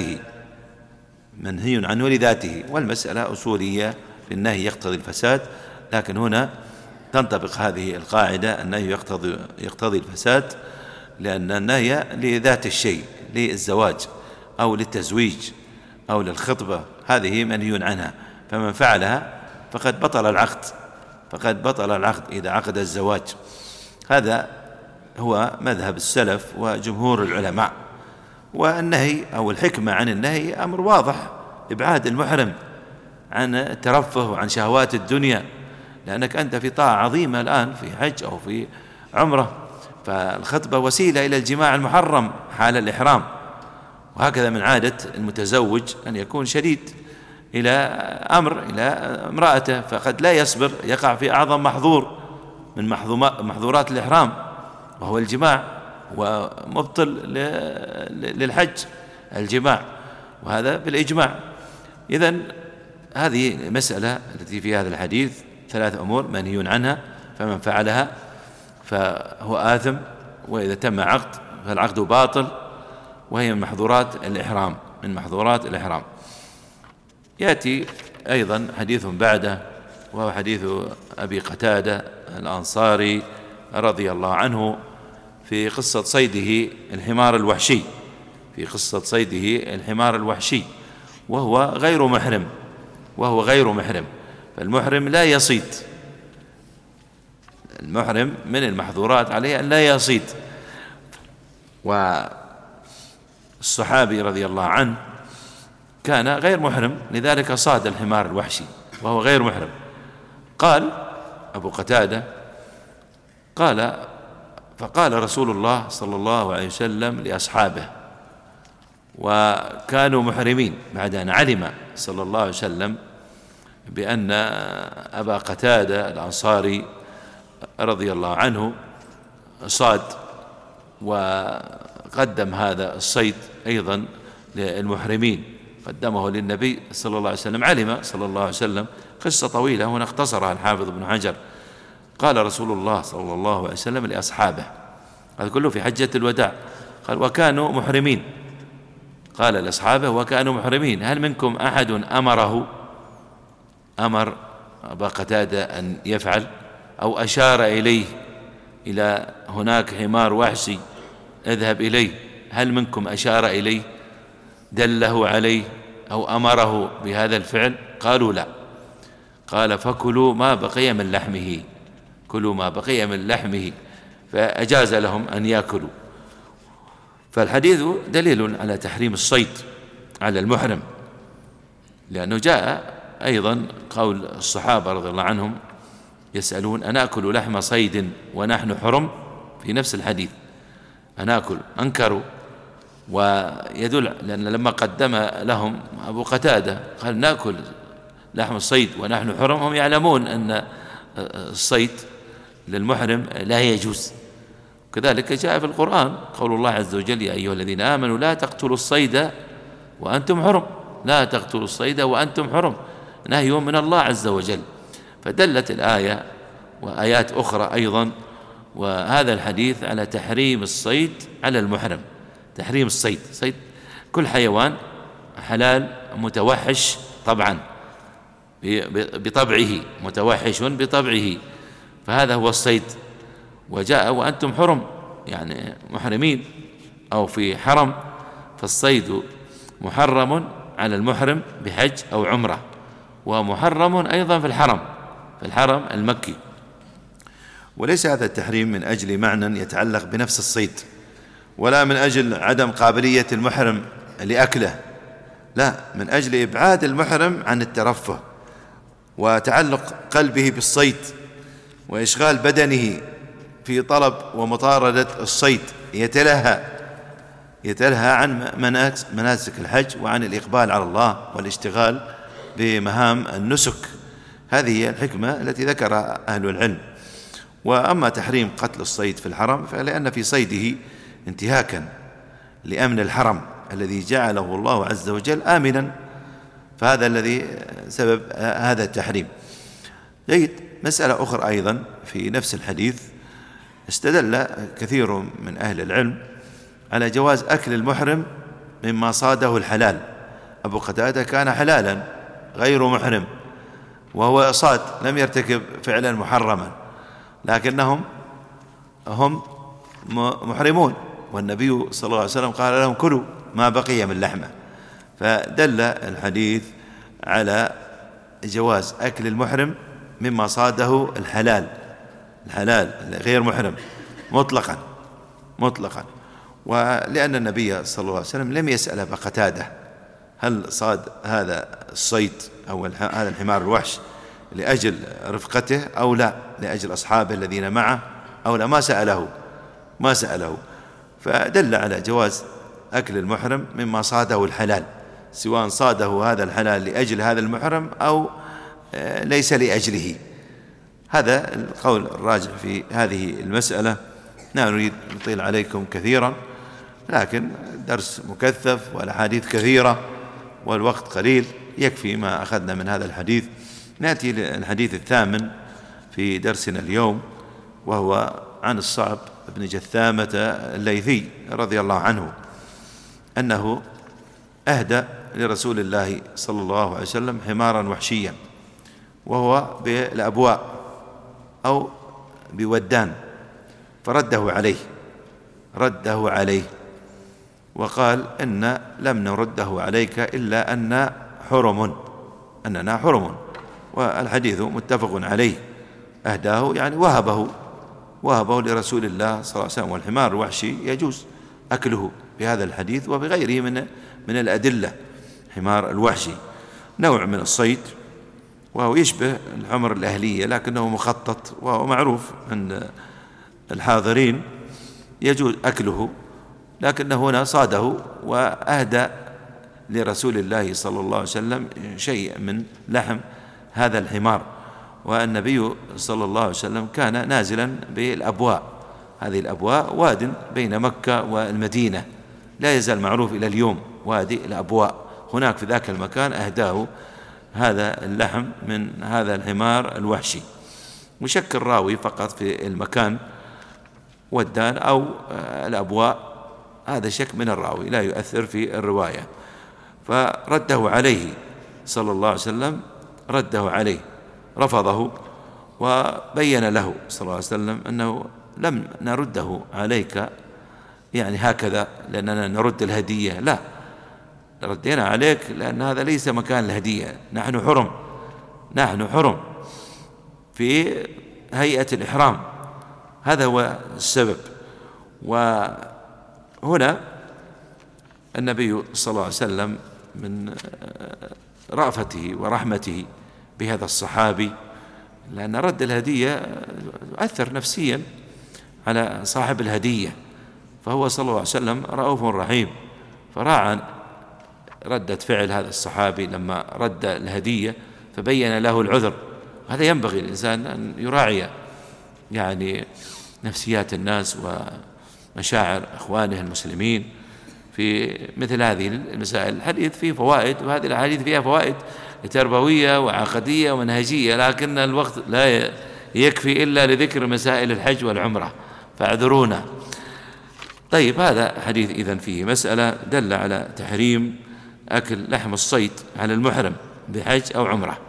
لذاته، والمسألة أصولية في النهي يقتضي الفساد. لكن هنا تنطبق هذه القاعدة: النهي يقتضي الفساد، لأن النهي لذات الشيء، للزواج أو للتزويج أو للخطبة، هذه منهي عنها. فمن فعلها فقد بطل العقد إذا عقد الزواج. هذا هو مذهب السلف وجمهور العلماء. والنهي أو الحكمة عن النهي أمر واضح: إبعاد المحرم عن الترفه وعن شهوات الدنيا، لأنك أنت في طاعة عظيمة الآن في حج أو في عمرة، فالخطبة وسيلة إلى الجماع المحرم حال الإحرام. وهكذا من عادة المتزوج أن يكون شديد إلى امرأته، فقد لا يصبر، يقع في أعظم محظور من محظورات الإحرام وهو الجماع، ومبطل للحج الجماع، وهذا بالإجماع. إذن هذه مسألة التي في هذا الحديث 3 أمور منهي عنها، فمن فعلها فهو آثم، وإذا تم عقد فالعقد باطل، وهي من محظورات الإحرام. يأتي أيضا حديث بعده، وهو حديث أبي قتادة الأنصاري رضي الله عنه في قصة صيده الحمار الوحشي، وهو غير محرم. فالمحرم لا يصيد، المحرم من المحظورات عليه أن لا يصيد، والصحابي رضي الله عنه كان غير محرم، لذلك صاد الحمار الوحشي وهو غير محرم. قال أبو قتادة فقال رسول الله صلى الله عليه وسلم لأصحابه، وكانوا محرمين بعد أن علم صلى الله عليه وسلم بأن أبا قتادة الأنصاري رضي الله عنه صاد وقدم هذا الصيد أيضا للمحرمين، قدمه للنبي صلى الله عليه وسلم. علم صلى الله عليه وسلم، قصة طويلة هنا اختصرها الحافظ ابن حجر. قال رسول الله صلى الله عليه وسلم لأصحابه، هذا كله في حجة الوداع، قال وكانوا محرمين، قال لأصحابه وكانوا محرمين، هل منكم أحد أمر أبا قتادة أن يفعل أو أشار إليه إلى هناك حمار وحشي اذهب إليه، هل منكم أشار إليه دله عليه أو أمره بهذا الفعل؟ قالوا لا. قال فكلوا ما بقي من لحمه، كلوا ما بقي من لحمه، فأجاز لهم أن يأكلوا. فالحديث دليل على تحريم الصيد على المحرم، لأنه جاء أيضا قول الصحابة رضي الله عنهم يسألون أنأكل لحم صيد ونحن حرم؟ في نفس الحديث أنأكل، أنكروا، ويدل لأن لما قدم لهم أبو قتادة قال نأكل لحم الصيد ونحن حرم، هم يعلمون أن الصيد للمحرم لا يجوز. كذلك جاء في القرآن قول الله عز وجل يا أيها الذين آمنوا لا تقتلوا الصيد وأنتم حرم، لا تقتلوا الصيد وأنتم حرم، نهي من الله عز وجل. فدلت الآية وآيات أخرى أيضا وهذا الحديث على تحريم الصيد على المحرم. تحريم الصيد، صيد كل حيوان حلال متوحش طبعا بطبعه، متوحش بطبعه، فهذا هو الصيد. وجاء وأنتم حرم، يعني محرمين أو في حرم، فالصيد محرم على المحرم بحج أو عمرة، ومحرم أيضا في الحرم المكي. وليس هذا التحريم من أجل معنى يتعلق بنفس الصيد، ولا من أجل عدم قابلية المحرم لأكله، لا، من أجل إبعاد المحرم عن الترفه وتعلق قلبه بالصيد وإشغال بدنه في طلب ومطاردة الصيد، يتلهى عن مناسك الحج وعن الإقبال على الله والاشتغال بمهام النسك. هذه هي الحكمة التي ذكرها أهل العلم. وأما تحريم قتل الصيد في الحرم فلأن في صيده انتهاكا لأمن الحرم الذي جعله الله عز وجل آمنا، فهذا الذي سبب هذا التحريم. جيد. مسألة أخرى أيضا في نفس الحديث، استدل كثير من أهل العلم على جواز أكل المحرم مما صاده الحلال. أبو قتادة كان حلالا غير محرم، وهو صاد لم يرتكب فعلا محرما، لكنهم هم محرمون، والنبي صلى الله عليه وسلم قال لهم كلوا ما بقي من لحمه. فدل الحديث على جواز أكل المحرم مما صاده الحلال غير محرم مطلقا. ولأن النبي صلى الله عليه وسلم لم يسأل أبا قتادة هل صاد هذا الصيد أو هذا الحمار الوحش لأجل رفقته أو لا، لأجل أصحابه الذين معه أو لا، ما سأله. فدل على جواز أكل المحرم مما صاده الحلال، سواء صاده هذا الحلال لأجل هذا المحرم أو ليس لأجله. هذا القول الراجح في هذه المسألة. لا نريد نطيل عليكم كثيرا، لكن درس مكثف والأحاديث كثيرة والوقت قليل، يكفي ما أخذنا من هذا الحديث. نأتي للحديث الثامن في درسنا اليوم، وهو عن الصعب بن جثامة الليثي رضي الله عنه أنه أهدى لرسول الله صلى الله عليه وسلم حمارا وحشيا، وهو بالأبواء أو بودان، فرده عليه وقال إن لم نرده عليك إلا أننا حرم. والحديث متفق عليه. أهداه يعني وهبه لرسول الله صلى الله عليه وسلم، والحمار الوحشي يجوز أكله بهذا الحديث وبغيره من الأدلة. حمار الوحشي نوع من الصيد، وهو يشبه الحمر الأهلية لكنه مخطط، وهو معروف عند الحاضرين، يجوز أكله، لكن هنا صاده وأهدى لرسول الله صلى الله عليه وسلم شيء من لحم هذا الحمار. والنبي صلى الله عليه وسلم كان نازلا بالأبواء، هذه الأبواء واد بين مكة والمدينة، لا يزال معروف إلى اليوم وادي الأبواء، هناك في ذاك المكان أهداه هذا اللحم من هذا الحمار الوحشي. وشك الراوي فقط في المكان والدان أو الأبواء، هذا شك من الراوي لا يؤثر في الرواية. فرده عليه صلى الله عليه وسلم، رده عليه، رفضه، وبين له صلى الله عليه وسلم أنه لم نرده عليك يعني هكذا لأننا نرد الهدية، لا، ردينا عليك لأن هذا ليس مكان الهدية، نحن حرم في هيئة الإحرام، هذا هو السبب. وهنا النبي صلى الله عليه وسلم من رأفته ورحمته بهذا الصحابي، لأن رد الهدية يؤثر نفسيا على صاحب الهدية، فهو صلى الله عليه وسلم رؤوف رحيم، فراعى ردة فعل هذا الصحابي لما رد الهدية، فبين له العذر. هذا ينبغي الإنسان أن يراعي يعني نفسيات الناس ومشاعر إخوانه المسلمين في مثل هذه المسائل. الحديث فيه فوائد، وهذه الحديث فيها فوائد تربوية وعقدية ومنهجية، لكن الوقت لا يكفي إلا لذكر مسائل الحج والعمرة، فاعذرونا. طيب، هذا حديث إذن فيه مسألة دل على تحريم أكل لحم الصيد على المحرم بحج أو عمرة.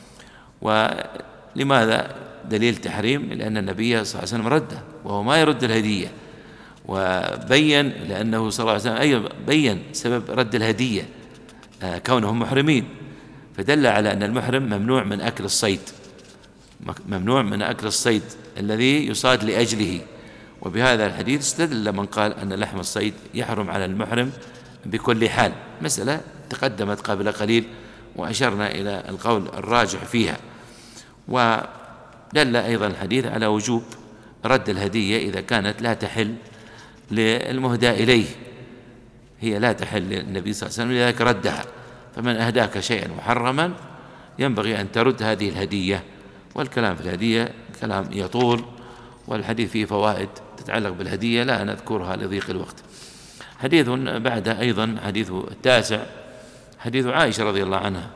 ولماذا دليل تحريم؟ لأن النبي صلى الله عليه وسلم رده، وهو ما يرد الهدية، وبين لأنه صلى الله عليه وسلم أيضا بين سبب رد الهدية كونهم محرمين، فدل على أن المحرم ممنوع من أكل الصيد، ممنوع من أكل الصيد الذي يصاد لأجله. وبهذا الحديث استدل من قال أن لحم الصيد يحرم على المحرم بكل حال، مسألة تقدمت قبل قليل وأشرنا إلى القول الراجح فيها. ودل أيضا الحديث على وجوب رد الهدية إذا كانت لا تحل للمهدى إليه، هي لا تحل للنبي صلى الله عليه وسلم، لذلك ردها. فمن أهداك شيئا محرما ينبغي أن ترد هذه الهدية. والكلام في الهدية كلام يطول، والحديث فيه فوائد تتعلق بالهدية لا نذكرها لضيق الوقت. حديث بعد أيضا حديث التاسع، حديث عائشة رضي الله عنها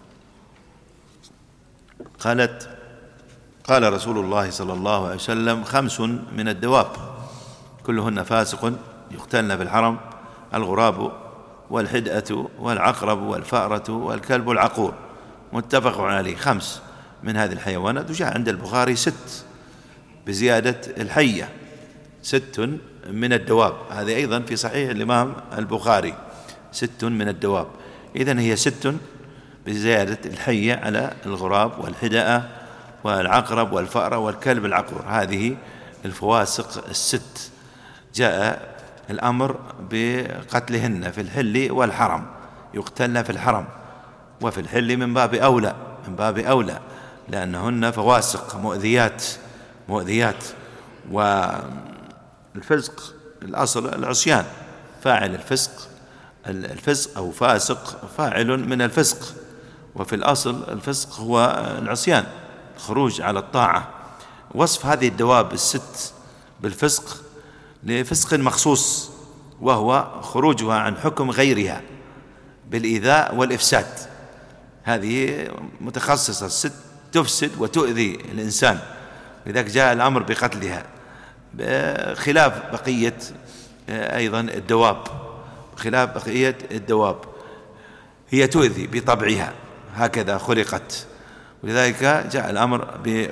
قالت: قال رسول الله صلى الله عليه وسلم: 5 من الدواب كلهن فاسق يقتلن في الحرم: الغراب والحدأة والعقرب والفأرة والكلب العقور. متفق عليه. 5 من هذه الحيوانات. وجاء عند البخاري 6 بزيادة الحية، 6 من الدواب، هذه أيضا في صحيح الإمام البخاري، 6 من الدواب. إذن هي 6 بزيادة الحية على الغراب والحدأة والعقرب والفأرة والكلب العقور، هذه الفواسق 6 جاء الأمر بقتلهن في الحل والحرم، يقتلن في الحرم وفي الحل من باب أولى لأنهن فواسق مؤذيات. والفسق الأصل العصيان، فاعل الفسق أو فاسق فاعل من الفسق، وفي الأصل الفسق هو العصيان، خروج على الطاعة. وصف هذه الدواب 6 بالفسق لفسق مخصوص، وهو خروجها عن حكم غيرها بالإيذاء والإفساد، هذه متخصصة 6 تفسد وتؤذي الإنسان، لذلك جاء الأمر بقتلها، بخلاف بقية أيضا الدواب، خلاف بقية الدواب هي تؤذي بطبعها، هكذا خلقت، ولذلك جاء الأمر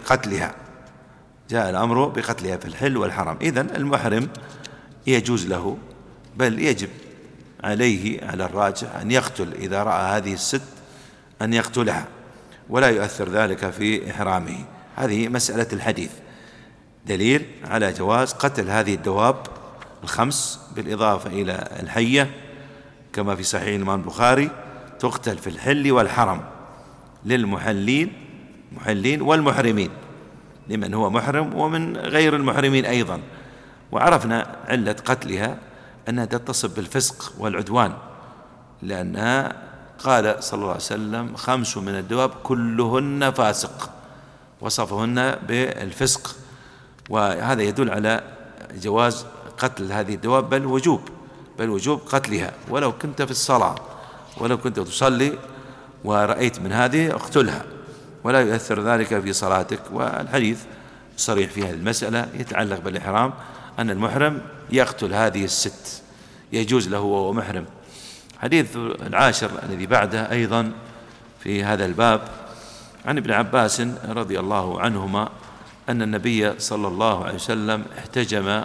بقتلها في الحل والحرم. إذن المحرم يجوز له، بل يجب عليه على الراجح أن يقتل إذا رأى هذه 6 أن يقتلها، ولا يؤثر ذلك في إحرامه. هذه مسألة الحديث، دليل على جواز قتل هذه الدواب الخمس بالإضافة إلى الحية كما في صحيح الإمام البخاري تقتل في الحل والحرم للمحلين والمحرمين، لمن هو محرم ومن غير المحرمين أيضا. وعرفنا علة قتلها أنها تتصف بالفسق والعدوان، لأنها قال صلى الله عليه وسلم 5 من الدواب كلهن فاسق، وصفهن بالفسق، وهذا يدل على جواز قتل هذه الدواب، بل وجوب قتلها. ولو كنت في الصلاة، ولو كنت تصلي ورأيت من هذه اقتلها، ولا يؤثر ذلك في صلاتك. والحديث صريح في هذه المسألة يتعلق بالإحرام، أن المحرم يقتل هذه الست، يجوز له وهو محرم. حديث العاشر الذي بعده أيضا في هذا الباب عن ابن عباس رضي الله عنهما أن النبي صلى الله عليه وسلم احتجم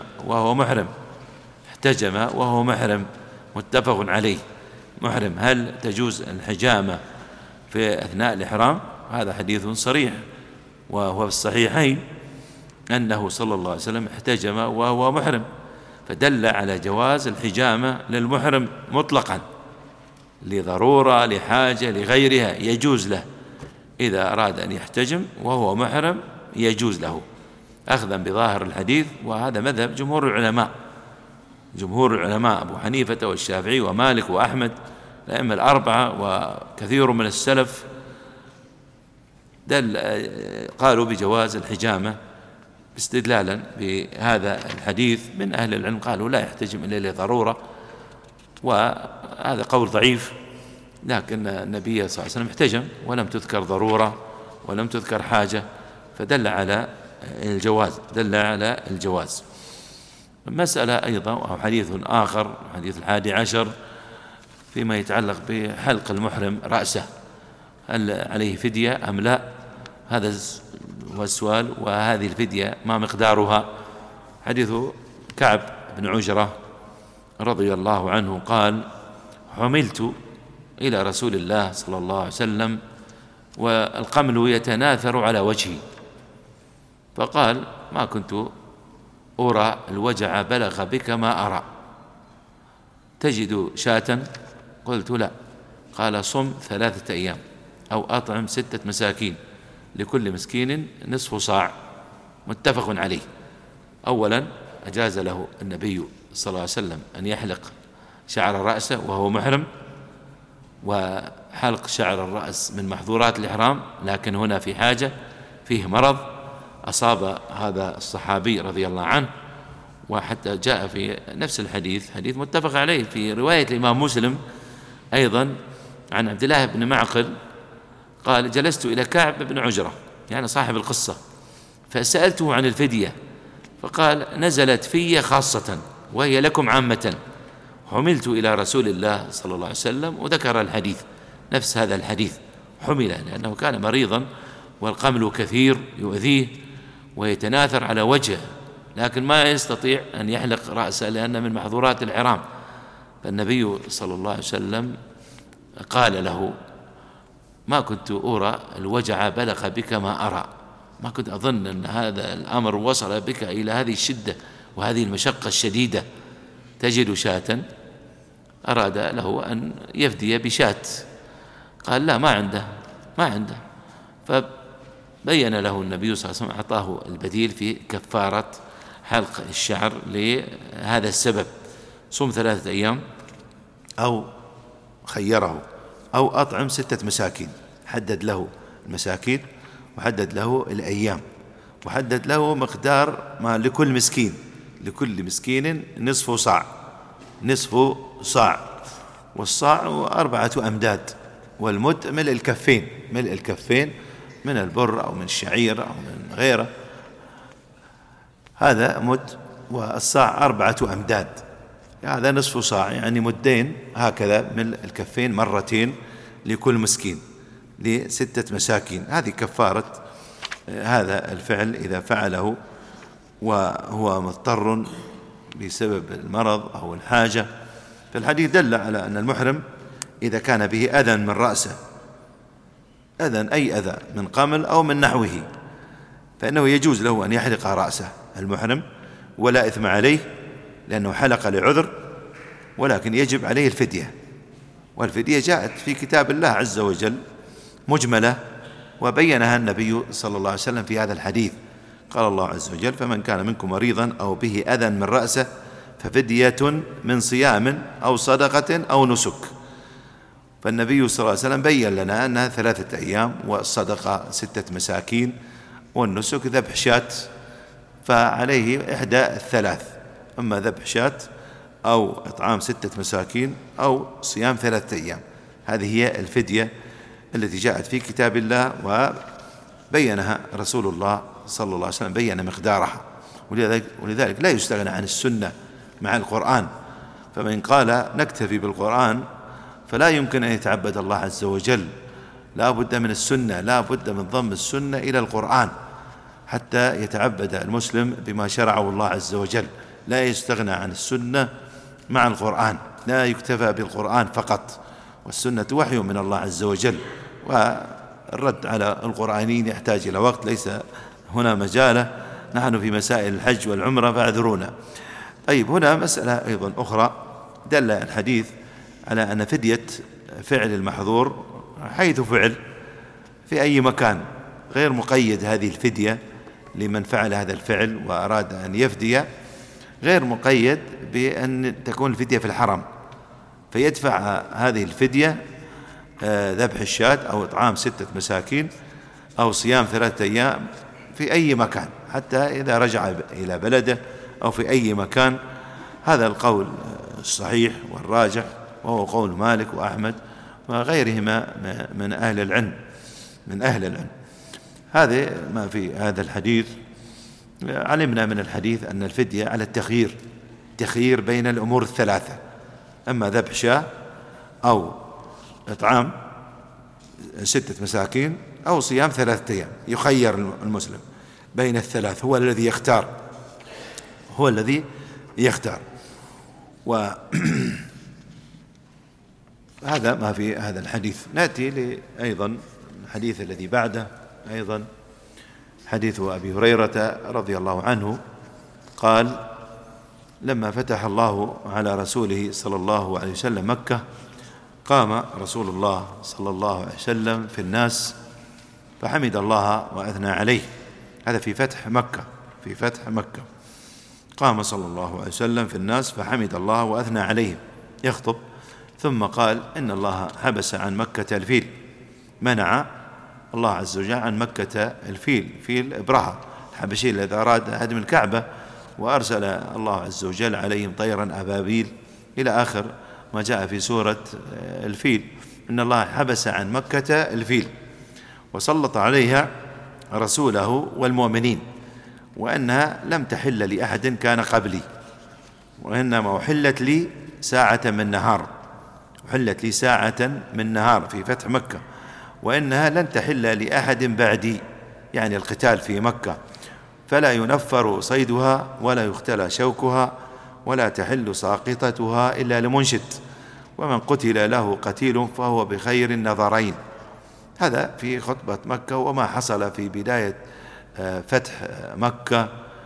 وهو محرم، متفق عليه. محرم، هل تجوز الحجامة في أثناء الإحرام؟ هذا حديث صريح، وهو في الصحيحين أنه صلى الله عليه وسلم احتجم وهو محرم، فدل على جواز الحجامة للمحرم مطلقا، لضرورة، لحاجة، لغيرها، يجوز له إذا أراد أن يحتجم وهو محرم، يجوز له أخذا بظاهر الحديث. وهذا مذهب جمهور العلماء أبو حنيفة والشافعي ومالك وأحمد، الأئمة الأربعة وكثير من السلف قالوا بجواز الحجامة استدلالا بهذا الحديث. من أهل العلم قالوا لا يحتجم إلا لضرورة، وهذا قول ضعيف، لكن النبي صلى الله عليه وسلم احتجم ولم تذكر ضرورة ولم تذكر حاجة، فدل على الجواز. مسألة أيضا أو حديث آخر، حديث 11 فيما يتعلق بحلق المحرم رأسه، هل عليه فدية أم لا؟ هذا هو السؤال. وهذه الفدية ما مقدارها؟ حديث كعب بن عجرة رضي الله عنه قال: حملت إلى رسول الله صلى الله عليه وسلم والقمل يتناثر على وجهي، فقال: ما كنت أرى الوجع بلغ بك ما أرى، تجد شاة؟ قلت: لا. قال: صم 3 أيام أو أطعم 6 مساكين، لكل مسكين نصف صاع، متفق عليه. أولا أجاز له النبي صلى الله عليه وسلم أن يحلق شعر رأسه وهو محرم، وحلق شعر الرأس من محظورات الإحرام، لكن هنا في حاجة، فيه مرض أصاب هذا الصحابي رضي الله عنه. وحتى جاء في نفس الحديث، حديث متفق عليه في رواية الإمام مسلم أيضا عن عبد الله بن معقل قال: جلست إلى كعب بن عجرة، يعني صاحب القصة، فسألته عن الفدية، فقال: نزلت في خاصة وهي لكم عامة، حملت إلى رسول الله صلى الله عليه وسلم، وذكر الحديث، نفس هذا الحديث، حمل لأنه كان مريضا والقمل كثير يؤذيه ويتناثر على وجهه، لكن ما يستطيع أن يحلق رأسه لأن من محظورات الإحرام. فالنبي صلى الله عليه وسلم قال له: ما كنت أرى الوجع بلغ بك ما أرى، ما كنت أظن أن هذا الأمر وصل بك إلى هذه الشدة وهذه المشقة الشديدة، تجد شاة؟ أراد له أن يفدي بشاة، قال: لا، ما عنده. فبين له النبي صلى الله عليه وسلم، أعطاه البديل في كفارة حلق الشعر لهذا السبب: صم 3 أيام، أو خيره، أو أطعم 6 مساكين. حدد له المساكين، وحدد له الأيام، وحدد له مقدار ما لكل مسكين نصف صاع، والصاع 4 أمداد، والمد ملء الكفين من البر أو من الشعير أو من غيره، هذا مد. والصاع 4 أمداد، هذا نصف صاع، يعني مدين هكذا من الكفين مرتين لكل مسكين، ل6 مساكين. هذه كفارة هذا الفعل إذا فعله وهو مضطر بسبب المرض أو الحاجة. فالحديث دل على أن المحرم إذا كان به أذى من رأسه، أي أذى من قمل أو من نحوه، فإنه يجوز له أن يحلق رأسه المحرم، ولا إثم عليه، لأنه حلق لعذر، ولكن يجب عليه الفدية. والفدية جاءت في كتاب الله عز وجل مجملة، وبينها النبي صلى الله عليه وسلم في هذا الحديث. قال الله عز وجل: فمن كان منكم مريضا أو به أذى من رأسه ففدية من صيام أو صدقة أو نسك. فالنبي صلى الله عليه وسلم بين لنا أنها 3 أيام، والصدقة 6 مساكين، والنسك ذبح شاة، فعليه إحدى الثلاث: أما ذبح شاة أو إطعام 6 مساكين أو صيام 3 أيام. هذه هي الفدية التي جاءت في كتاب الله وبينها رسول الله صلى الله عليه وسلم، بين مقدارها. ولذلك لا يستغنى عن السنة مع القرآن. فمن قال نكتفي بالقرآن فلا يمكن أن يتعبد الله عز وجل، لا بد من السنة، لا بد من ضم السنة إلى القرآن حتى يتعبد المسلم بما شرعه الله عز وجل. لا يستغنى عن السنة مع القرآن، لا يكتفى بالقرآن فقط، والسنة وحي من الله عز وجل. والرد على القرآنيين يحتاج إلى وقت، ليس هنا مجاله، نحن في مسائل الحج والعمرة فاعذرونا. طيب، هنا مسألة أيضا أخرى، دل الحديث على أن فدية فعل المحظور حيث فعل في أي مكان، غير مقيد هذه الفدية لمن فعل هذا الفعل وأراد أن يفدي، غير مقيد بأن تكون الفدية في الحرم، فيدفع هذه الفدية ذبح الشاة أو إطعام 6 مساكين أو صيام 3 أيام في أي مكان، حتى إذا رجع إلى بلده أو في أي مكان. هذا القول الصحيح والراجح، وهو قول مالك وأحمد وغيرهما من أهل العلم. هذا ما في هذا الحديث. علمنا من الحديث أن الفدية على التخيير بين الأمور الثلاثة: أما ذبح شاة أو إطعام 6 مساكين أو صيام 3 أيام. يخير المسلم بين الثلاث، هو الذي يختار. وهذا ما في هذا الحديث. نأتي أيضا الحديث الذي بعده، أيضا حديث أبي هريرة رضي الله عنه قال: لما فتح الله على رسوله صلى الله عليه وسلم مكة، قام رسول الله صلى الله عليه وسلم في الناس فحمد الله وأثنى عليه. هذا في فتح مكة. قام صلى الله عليه وسلم في الناس فحمد الله وأثنى عليه يخطب، ثم قال: إن الله حبس عن مكة الفيل. منع الله عز وجل عن مكة فيل إبرهة الحبشي الذي أراد هدم الكعبة، وأرسل الله عز وجل عليهم طيرا أبابيل إلى آخر ما جاء في سورة الفيل. إن الله حبس عن مكة الفيل وسلط عليها رسوله والمؤمنين، وأنها لم تحل لأحد كان قبلي، وإنما أحلت لي ساعة من نهار في فتح مكة، وإنها لن تحل لأحد بعدي، يعني القتال في مكة، فلا ينفر صيدها ولا يختلى شوكها ولا تحل ساقطتها إلا لمنشد، ومن قتل له قتيل فهو بخير النظرين. هذا في خطبة مكة وما حصل في بداية فتح مكة.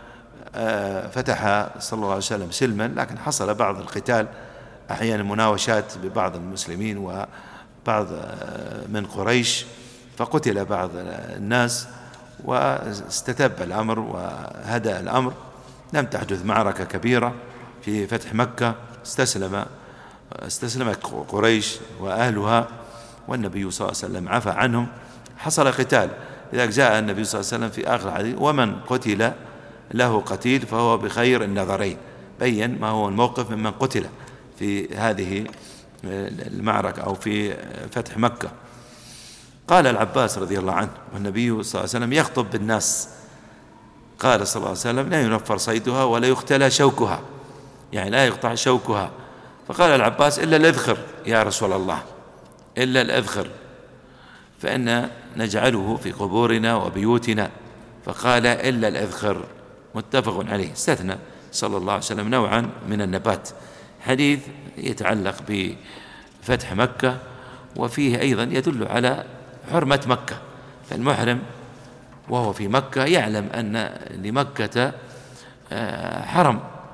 فتح صلى الله عليه وسلم سلما، لكن حصل بعض القتال، أحيانا مناوشات ببعض المسلمين وبعض من قريش، فقتل بعض الناس واستتب الأمر وهدأ الأمر. لم تحدث معركة كبيرة في فتح مكة، استسلمت قريش وأهلها، والنبي صلى الله عليه وسلم عفى عنهم. حصل قتال، لذلك جاء النبي صلى الله عليه وسلم في آخر الحديث: ومن قتل له قتيل فهو بخير النظرين. بين ما هو الموقف ممن قتل في هذه المعركة أو في فتح مكة. قال العباس رضي الله عنه والنبي صلى الله عليه وسلم يخطب بالناس، قال صلى الله عليه وسلم: لا ينفر صيدها ولا يختلى شوكها، يعني لا يقطع شوكها. فقال العباس: إلا الأذخر يا رسول الله، إلا الأذخر فإن نجعله في قبورنا وبيوتنا. فقال: إلا الأذخر، متفق عليه. استثنى صلى الله عليه وسلم نوعا من النبات. حديث يتعلق بفتح مكة، وفيه أيضا يدل على حرمة مكة. فالمحرم وهو في مكة يعلم أن لمكة حرم،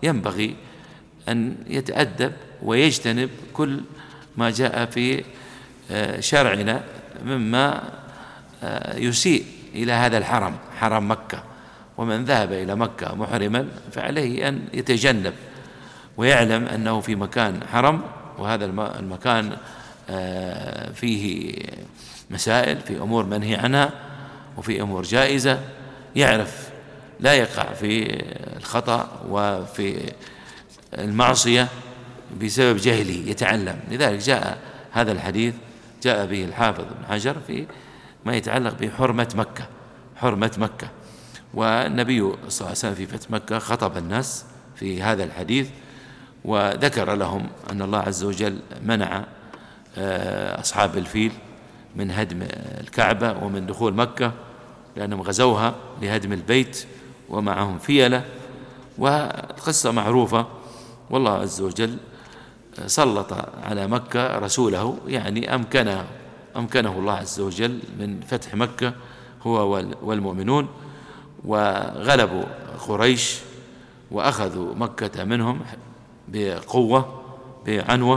ينبغي أن يتأدب ويجتنب كل ما جاء في شرعنا مما يسيء إلى هذا الحرم، حرم مكة. ومن ذهب إلى مكة محرما فعليه أن يتجنب ويعلم أنه في مكان حرم، وهذا المكان فيه مسائل، في أمور منهي عنها وفي أمور جائزة، يعرف لا يقع في الخطأ وفي المعصية بسبب جهله، يتعلم. لذلك جاء هذا الحديث جاء به الحافظ ابن حجر في ما يتعلق بحرمة مكة، حرمة مكة. والنبي صلى الله عليه وسلم في فتح مكة خطب الناس في هذا الحديث وذكر لهم أن الله عز وجل منع أصحاب الفيل من هدم الكعبة ومن دخول مكة، لأنهم غزوها لهدم البيت ومعهم فيلة، والقصة معروفة. والله عز وجل سلط على مكة رسوله، يعني أمكنه الله عز وجل من فتح مكة هو والمؤمنون، وغلبوا قريش وأخذوا مكة منهم بقوة بعنوة،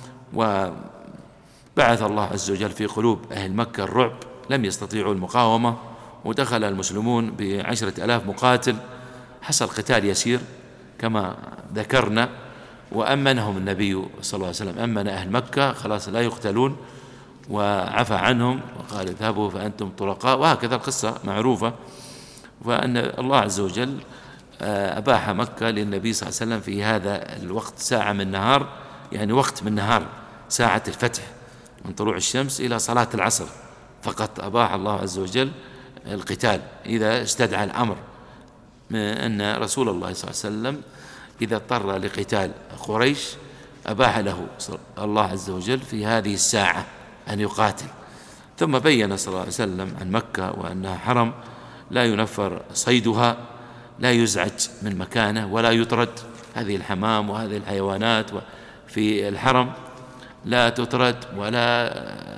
وبعث الله عز وجل في قلوب أهل مكة الرعب، لم يستطيعوا المقاومة، ودخل المسلمون ب10,000 مقاتل. حصل قتال يسير كما ذكرنا، وأمنهم النبي صلى الله عليه وسلم، أمن أهل مكة خلاص لا يقتلون، وعفى عنهم وقال اذهبوا فأنتم طلقاء، وهكذا القصة معروفة. وأن الله عز وجل أباح مكة للنبي صلى الله عليه وسلم في هذا الوقت ساعة من النهار، يعني وقت من النهار ساعة الفتح من طلوع الشمس إلى صلاة العصر فقط، أباح الله عز وجل القتال إذا استدعى الأمر، من أن رسول الله صلى الله عليه وسلم إذا اضطر لقتال قريش أباح له الله عز وجل في هذه الساعة أن يقاتل. ثم بين صلى الله عليه وسلم عن مكة وأنها حرم لا ينفر صيدها، لا يزعج من مكانه ولا يطرد. هذه الحمام وهذه الحيوانات في الحرم لا تطرد ولا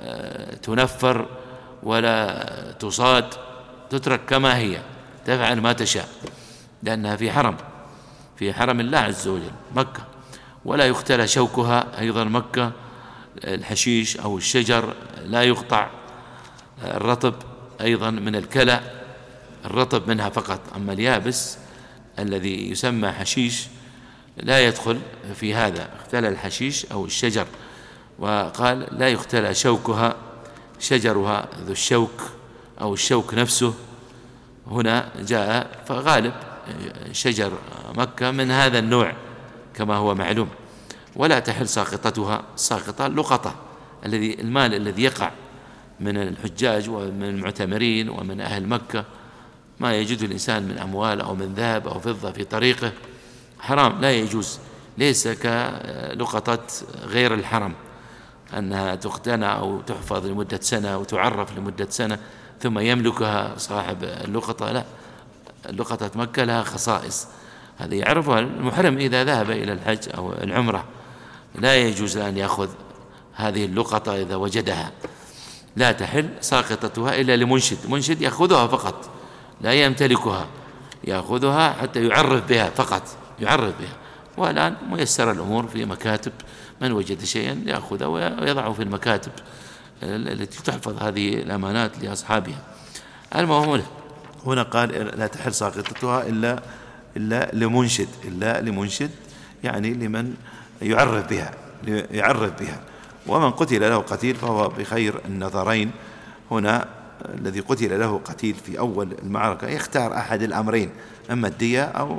تنفر ولا تصاد، تترك كما هي، تفعل ما تشاء، لأنها في حرم، في حرم الله عز وجل مكة. ولا يختلى شوكها، أيضا مكة الحشيش أو الشجر لا يقطع، الرطب أيضا من الكلى، الرطب منها فقط، أما اليابس الذي يسمى حشيش لا يدخل في هذا، اختلى الحشيش أو الشجر. وقال لا يختلى شوكها، شجرها ذو الشوك أو الشوك نفسه، هنا جاء فغالب شجر مكة من هذا النوع كما هو معلوم. ولا تحل ساقطتها، ساقطة لقطة، المال الذي يقع من الحجاج ومن المعتمرين ومن أهل مكة، ما يجد الإنسان من أموال أو من ذهب أو فضة في طريقه حرام، لا يجوز، ليس كلقطة غير الحرم أنها تقتنى أو تحفظ لمدة سنة وتعرف لمدة سنة ثم يملكها صاحب اللقطة، لا، لقطة مكة لها خصائص، هذه يعرفها المحرم إذا ذهب إلى الحج أو العمرة، لا يجوز أن يأخذ هذه اللقطة إذا وجدها، لا تحل ساقطتها إلا لمنشد، منشد يأخذها فقط لا يمتلكها، يأخذها حتى يعرف بها فقط، يعرف بها. والآن ميسر الأمور في مكاتب، من وجد شيئا يأخذه ويضعه في المكاتب التي تحفظ هذه الأمانات لأصحابها. المهم هنا قال لا تحل ساقطتها إلا لمنشد، يعني لمن يعرف بها. ومن قتل له قتيل فهو بخير النظرين. هنا الذي قتل له قتيل في أول المعركة يختار أحد الأمرين، أما الدية أو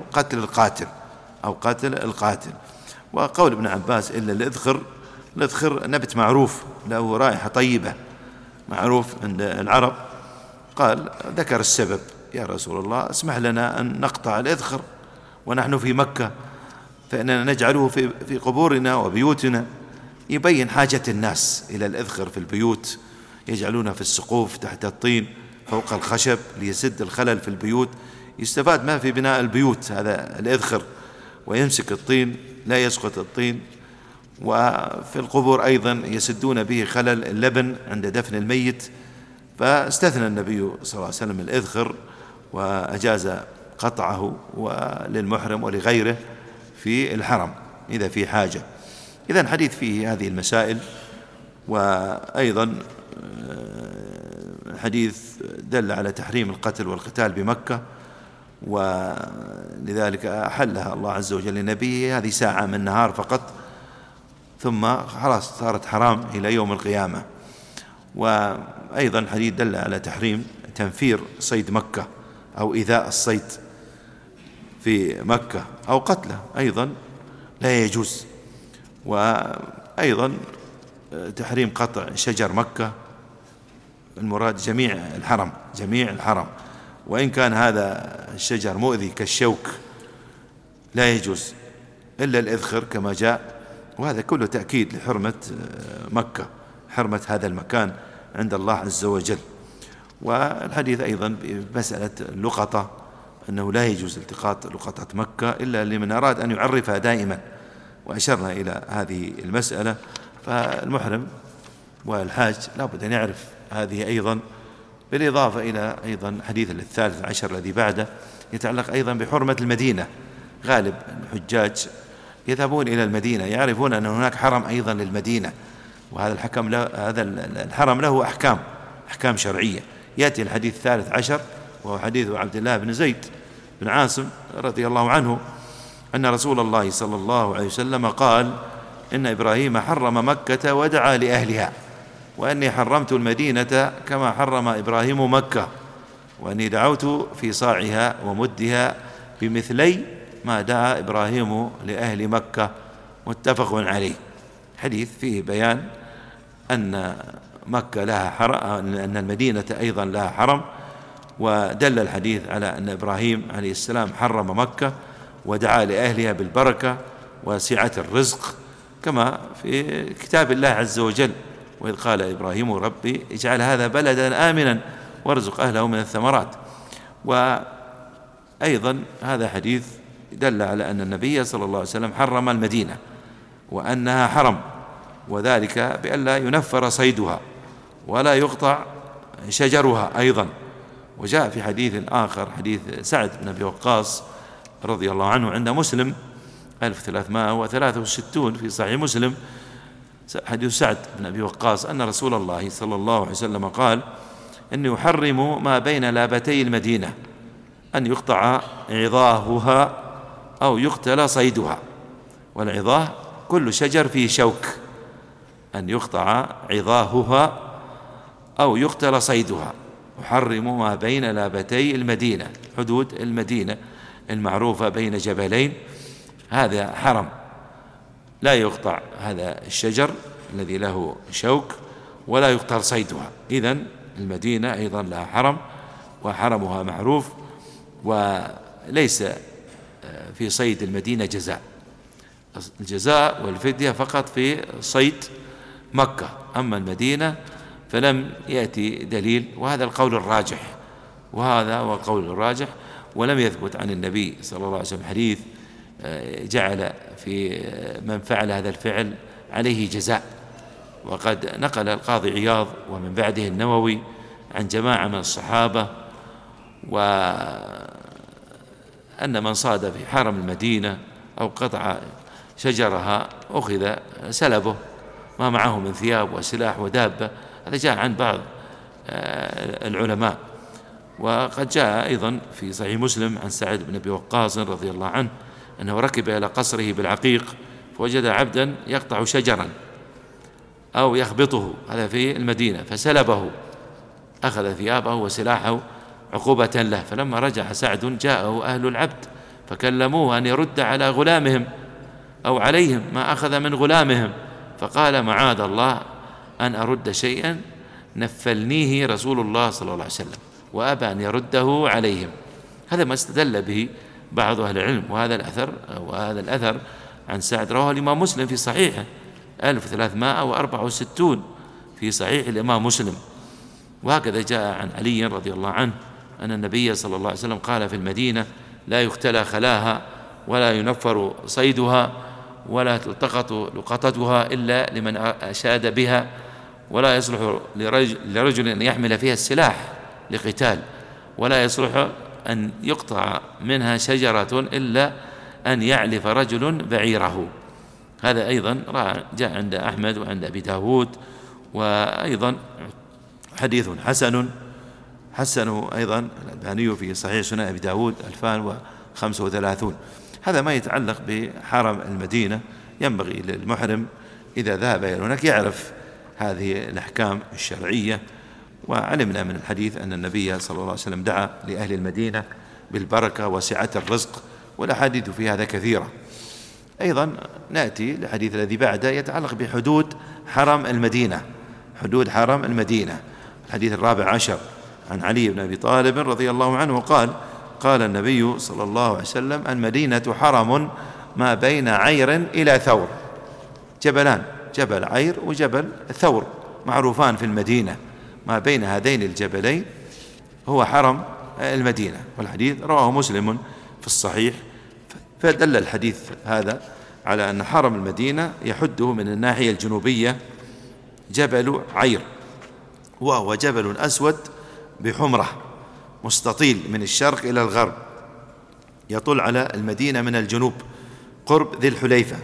قتل القاتل. وقول ابن عباس إلا الإذخر نبت معروف له رائحة طيبة، معروف عند العرب. قال ذكر السبب، يا رسول الله اسمح لنا أن نقطع الإذخر ونحن في مكة، فإننا نجعله في قبورنا وبيوتنا، يبين حاجة الناس إلى الإذخر في البيوت، يجعلونه في السقوف تحت الطين فوق الخشب ليسد الخلل في البيوت، يستفاد ما في بناء البيوت هذا الإذخر، ويمسك الطين لا يسقط الطين. وفي القبور أيضا يسدون به خلل اللبن عند دفن الميت، فاستثنى النبي صلى الله عليه وسلم الإذخر وأجاز قطعه للمحرم ولغيره في الحرم إذا في حاجة. إذن حديث فيه هذه المسائل. وأيضا حديث دل على تحريم القتل والقتال بمكة، ولذلك أحلها الله عز وجل لنبيه هذه ساعة من النهار فقط، ثم خلاص صارت حرام إلى يوم القيامة. وأيضا حديث دل على تحريم تنفير صيد مكة أو إيذاء الصيد في مكة أو قتله أيضا لا يجوز. وأيضا تحريم قطع شجر مكة، المراد جميع الحرم، وإن كان هذا الشجر مؤذي كالشوك لا يجوز إلا الإذخر كما جاء. وهذا كله تأكيد لحرمة مكة، حرمة هذا المكان عند الله عز وجل. والحديث أيضا بمسألة اللقطة، أنه لا يجوز التقاط لقطة مكة إلا لمن أراد أن يعرفها دائما، وأشرنا إلى هذه المسألة. فالمحرم والحاج لا بد أن يعرف هذه أيضا، بالإضافة إلى أيضا حديث الثالث عشر الذي بعده يتعلق أيضا بحرمة المدينة. غالب الحجاج يذهبون إلى المدينة، يعرفون أن هناك حرم أيضا للمدينة، وهذا هذا الحرم له أحكام شرعية. يأتي الحديث الثالث عشر وهو حديث عبد الله بن زيد بن عاصم رضي الله عنه أن رسول الله صلى الله عليه وسلم قال: إن إبراهيم حرم مكة ودعا لأهلها، وأني حرمت المدينة كما حرم إبراهيم مكة، وأني دعوت في صاعها ومدها بمثلي ما دعا إبراهيم لأهل مكة. متفق عليه. حديث فيه بيان أن مكة لها حرم، أن المدينة أيضا لها حرم. ودل الحديث على أن إبراهيم عليه السلام حرم مكة ودعا لأهلها بالبركة وسعة الرزق، كما في كتاب الله عز وجل: وإذ قال إبراهيم ربي اجعل هذا بلدا آمنا وارزق أهله من الثمرات. وأيضا هذا حديث دل على أن النبي صلى الله عليه وسلم حرم المدينة وأنها حرم، وذلك بأن لا ينفر صيدها ولا يقطع شجرها أيضا. وجاء في حديث آخر حديث سعد بن أبي وقاص رضي الله عنه عند مسلم 1363 في صحيح مسلم، حديث سعد بن أبي وقاص أن رسول الله صلى الله عليه وسلم قال: إني يحرم ما بين لابتي المدينة أن يقطع عظاهها أو يقتل صيدها. والعظاه كل شجر فيه شوك، أن يقطع عظاهها أو يقتل صيدها. يحرم ما بين لابتي المدينة، حدود المدينة المعروفة بين جبلين، هذا حرم، لا يقطع هذا الشجر الذي له شوك ولا يقتل صيدها. إذن المدينة أيضا لها حرم، وحرمها معروف، وليس في صيد المدينة جزاء. الجزاء والفدية فقط في صيد مكة، أما المدينة فلم يأتي دليل، وهذا القول الراجح، وهذا هو القول الراجح. ولم يثبت عن النبي صلى الله عليه وسلم حديث جعل في من فعل هذا الفعل عليه جزاء. وقد نقل القاضي عياض ومن بعده النووي عن جماعة من الصحابة وأن من صاد في حرم المدينة أو قطع شجرها أخذ سلبه ما معه من ثياب وسلاح ودابة. هذا جاء عن بعض العلماء. وقد جاء أيضا في صحيح مسلم عن سعد بن أبي وقاص رضي الله عنه أنه ركب إلى قصره بالعقيق فوجد عبدا يقطع شجرا أو يخبطه، هذا في المدينة، فسلبه، أخذ ثيابه وسلاحه عقوبة له. فلما رجع سعد جاءه أهل العبد فكلموه أن يرد على غلامهم أو عليهم ما أخذ من غلامهم، فقال: معاذ الله أن أرد شيئا نفلنيه رسول الله صلى الله عليه وسلم، وأبى أن يرده عليهم. هذا ما استدل به بعض أهل العلم. وهذا الأثر عن سعد رواه الإمام مسلم في صحيحه 1364 في صحيح الإمام مسلم. وهكذا جاء عن علي رضي الله عنه أن النبي صلى الله عليه وسلم قال: في المدينة لا يختلى خلاها ولا ينفر صيدها ولا تلتقط لقطتها إلا لمن أشاد بها، ولا يصلح لرجل أن يحمل فيها السلاح لقتال، ولا يصلح أن يقطع منها شجرة إلا أن يعلف رجل بعيره. هذا أيضا جاء عند أحمد وعند أبي داود، وأيضا حديث حسنه أيضا الألباني في صحيح سنن أبي داود 2035. هذا ما يتعلق بحرم المدينة. ينبغي للمحرم إذا ذهب إلى هناك يعرف هذه الأحكام الشرعية. وعلمنا من الحديث أن النبي صلى الله عليه وسلم دعا لأهل المدينة بالبركة وسعة الرزق، والأحاديث في هذا كثيرة. أيضا نأتي للحديث الذي بعده يتعلق بحدود حرم المدينة، حدود حرم المدينة. الحديث 14 عن علي بن أبي طالب رضي الله عنه قال: قال النبي صلى الله عليه وسلم: المدينة حرم ما بين عير إلى ثور. جبلان، جبل عير وجبل ثور معروفان في المدينة، ما بين هذين الجبلين هو حرم المدينة. والحديث رواه مسلم في الصحيح. فدل الحديث هذا على أن حرم المدينة يحده من الناحية الجنوبية جبل عير، وهو جبل أسود بحمرة مستطيل من الشرق إلى الغرب، يطل على المدينة من الجنوب قرب ذي الحليفة.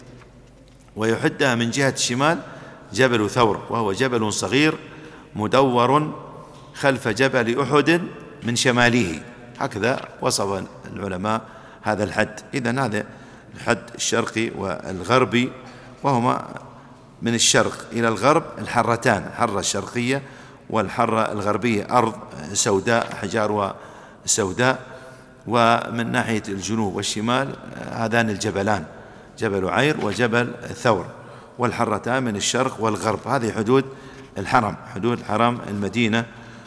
ويحدها من جهة الشمال جبل ثور، وهو جبل صغير مدور خلف جبل أحد من شماله. هكذا وصف العلماء هذا الحد. إذن هذا الحد الشرقي والغربي، وهما من الشرق إلى الغرب الحرتان، الحرة الشرقية والحرة الغربية، أرض سوداء حجارها سوداء. ومن ناحية الجنوب والشمال هذان الجبلان، جبل عير وجبل ثور، والحرتان من الشرق والغرب. هذه حدود الحرم، حدود حرم المدينة.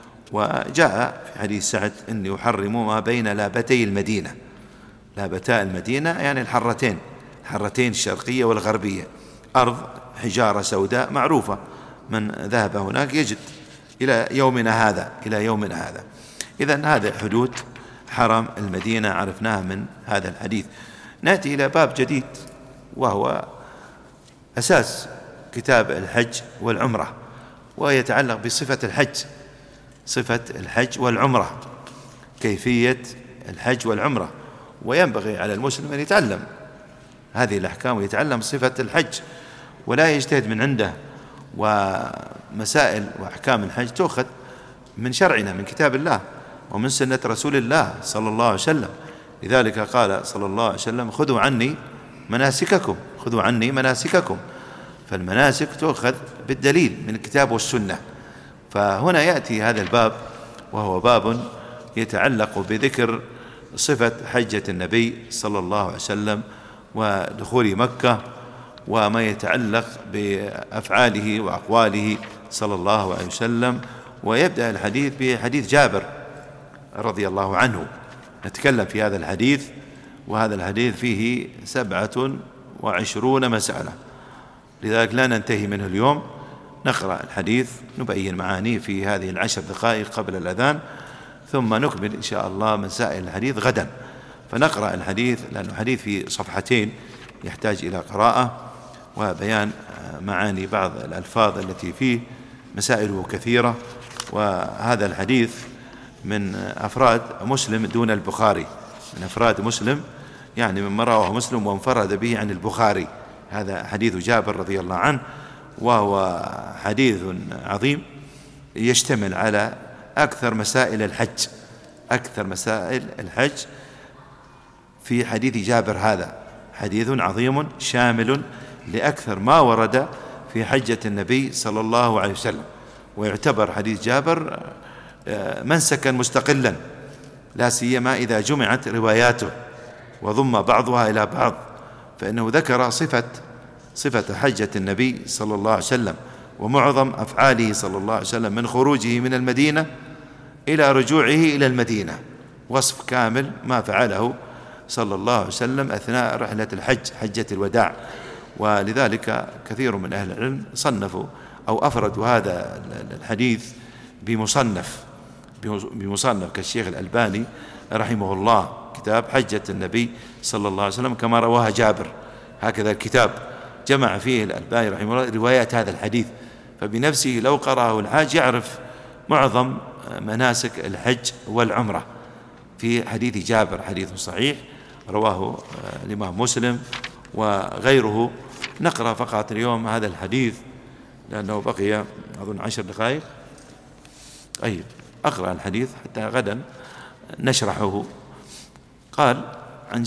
وجاء في حديث سعد: إني أحرم ما بين لابتي المدينة. لابتا المدينة يعني الحرتين الشرقية والغربية، أرض حجارة سوداء معروفة، من ذهب هناك يجد إلى يومنا هذا. إذن هذا حدود حرم المدينة عرفناها من هذا الحديث. نأتي إلى باب جديد، وهو أساس كتاب الحج والعمرة، ويتعلق بصفة الحج، صفة الحج والعمرة، كيفية الحج والعمرة. وينبغي على المسلم أن يتعلم هذه الأحكام ويتعلم صفة الحج، ولا يجتهد من عنده. ومسائل وأحكام الحج تؤخذ من شرعنا، من كتاب الله ومن سنة رسول الله صلى الله عليه وسلم. لذلك قال صلى الله عليه وسلم: خذوا عني مناسككم. فالمناسك تؤخذ بالدليل من الكتاب والسنة. فهنا يأتي هذا الباب، وهو باب يتعلق بذكر صفة حجة النبي صلى الله عليه وسلم ودخول مكة، وما يتعلق بأفعاله وأقواله صلى الله عليه وسلم. ويبدأ الحديث بحديث جابر رضي الله عنه. نتكلم في هذا الحديث، وهذا الحديث فيه 27 مسألة، لذلك لا ننتهي منه اليوم. نقرأ الحديث نبين معانيه في هذه 10 دقائق قبل الأذان، ثم نكمل إن شاء الله مسائل الحديث غدا. فنقرأ الحديث لأنه حديث في صفحتين يحتاج إلى قراءة وبيان معاني بعض الألفاظ التي فيه، مسائله كثيرة. وهذا الحديث من أفراد مسلم دون البخاري، من أفراد مسلم يعني مما رواه مسلم وانفرد به عن البخاري. هذا حديث جابر رضي الله عنه، وهو حديث عظيم يشتمل على أكثر مسائل الحج في حديث جابر. هذا حديث عظيم شامل لأكثر ما ورد في حجة النبي صلى الله عليه وسلم، ويعتبر حديث جابر منسكا مستقلا، لا سيما إذا جمعت رواياته وضم بعضها إلى بعض، فإنه ذكر صفة حجة النبي صلى الله عليه وسلم ومعظم أفعاله صلى الله عليه وسلم من خروجه من المدينة إلى رجوعه إلى المدينة، وصف كامل ما فعله صلى الله عليه وسلم أثناء رحلة الحج، حجة الوداع. ولذلك كثير من أهل العلم صنفوا أو أفردوا هذا الحديث بمصنف كالشيخ الألباني رحمه الله، كتاب حجة النبي صلى الله عليه وسلم كما رواها جابر. هكذا الكتاب جمع فيه الألباني رحمه الله روايات هذا الحديث، فبنفسه لو قرأه الحاج يعرف معظم مناسك الحج والعمرة في حديث جابر، حديث صحيح رواه الإمام مسلم وغيره. نقرأ فقط اليوم هذا الحديث لأنه بقي أظن 10 دقائق. أقرأ الحديث حتى غدا نشرحه. قال عن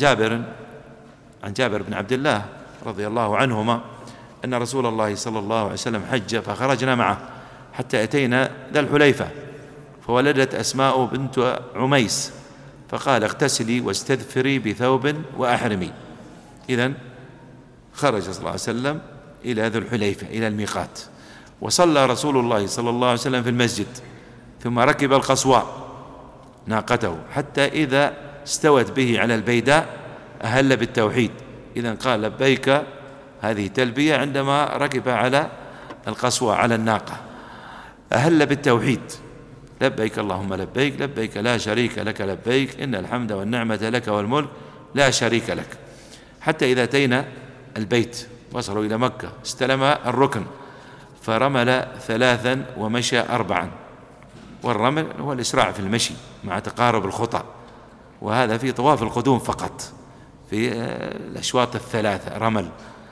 جابر بن عبد الله رضي الله عنهما أن رسول الله صلى الله عليه وسلم حج فخرجنا معه حتى أتينا ذا الحليفة، فولدت أسماء بنت عميس، فقال اغتسلي واستذفري بثوب وأحرمي. إذن خرج صلى الله عليه وسلم إلى ذو الحليفة إلى الميقات، وصلى رسول الله صلى الله عليه وسلم في المسجد، ثم ركب القصواء ناقته حتى إذا استوت به على البيداء أهل بالتوحيد. إذن قال لبيك، هذه تلبية عندما ركب على القصواء على الناقة، أهل بالتوحيد، لبيك اللهم لبيك، لبيك لا شريك لك لبيك، إن الحمد والنعمة لك والملك لا شريك لك. حتى إذا أتينا البيت وصلوا إلى مكة استلم الركن، فرمل 3 ومشى 4. والرمل هو الإسراع في المشي مع تقارب الخطى، وهذا في طواف القدوم فقط، في الأشواط 3 رمل،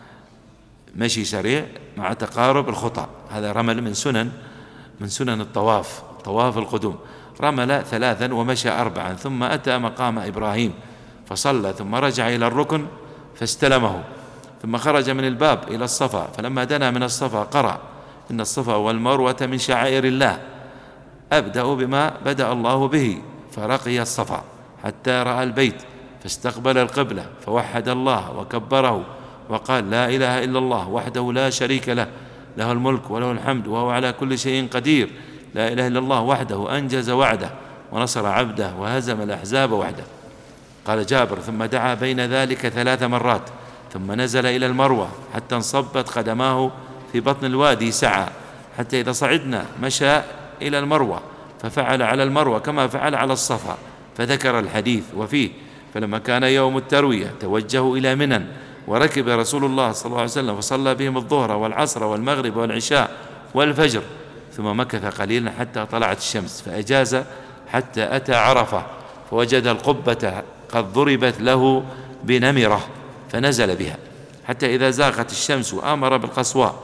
مشي سريع مع تقارب الخطى، هذا رمل من سنن الطواف، طواف القدوم. رمل 3 ومشى 4، ثم أتى مقام إبراهيم فصلى، ثم رجع إلى الركن فاستلمه، ثم خرج من الباب إلى الصفا، فلما دنا من الصفا قرأ إن الصفا والمروة من شعائر الله، أبدأ بما بدأ الله به، فرقي الصفا حتى رأى البيت فاستقبل القبلة فوحد الله وكبره وقال لا إله إلا الله وحده لا شريك له، له الملك وله الحمد وهو على كل شيء قدير، لا إله إلا الله وحده أنجز وعده ونصر عبده وهزم الأحزاب وحده. قال جابر ثم دعا بين ذلك 3 مرات، ثم نزل إلى المروة حتى انصبت قدماه في بطن الوادي سعى، حتى إذا صعدنا مشى إلى المروة ففعل على المروة كما فعل على الصفا، فذكر الحديث وفيه فلما كان يوم التروية توجهوا إلى منى، وركب رسول الله صلى الله عليه وسلم فصلى بهم الظهر والعصر والمغرب والعشاء والفجر، ثم مكث قليلا حتى طلعت الشمس، فأجاز حتى أتى عرفة فوجد القبة قد ضربت له بنمرة فنزل بها، حتى إذا زاغت الشمس أمر بالقصواء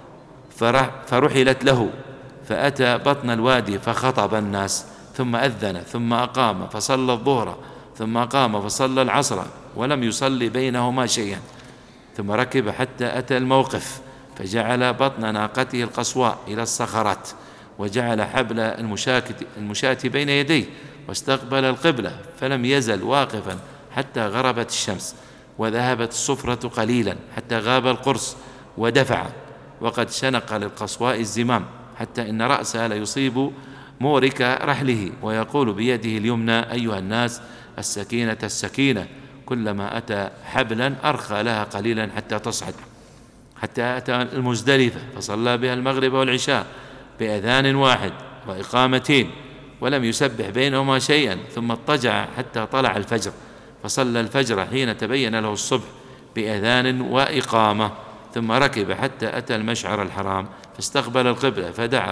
فرحلت له، فأتى بطن الوادي فخطب الناس، ثم أذن، ثم أقام فصلى الظهر، ثم قام فصلى العصر، ولم يصلي بينهما شيئا، ثم ركب حتى أتى الموقف فجعل بطن ناقته القصواء إلى الصخرات، وجعل حبل المشاة بين يديه، واستقبل القبلة، فلم يزل واقفا حتى غربت الشمس، وذهبت الصفرة قليلا حتى غاب القرص ودفع، وقد شنق للقصواء الزمام، حتى إن رأسها ليصيب مورك رحله، ويقول بيده اليمنى أيها الناس السكينة السكينة، كلما أتى حبلا أرخى لها قليلا حتى تصعد، حتى أتى المزدلفة فصلى بها المغرب والعشاء بأذان واحد وإقامتين، ولم يسبح بينهما شيئا، ثم اضطجع حتى طلع الفجر، فصلى الفجر حين تبين له الصبح بأذان وإقامة، ثم ركب حتى أتى المشعر الحرام فاستقبل القبلة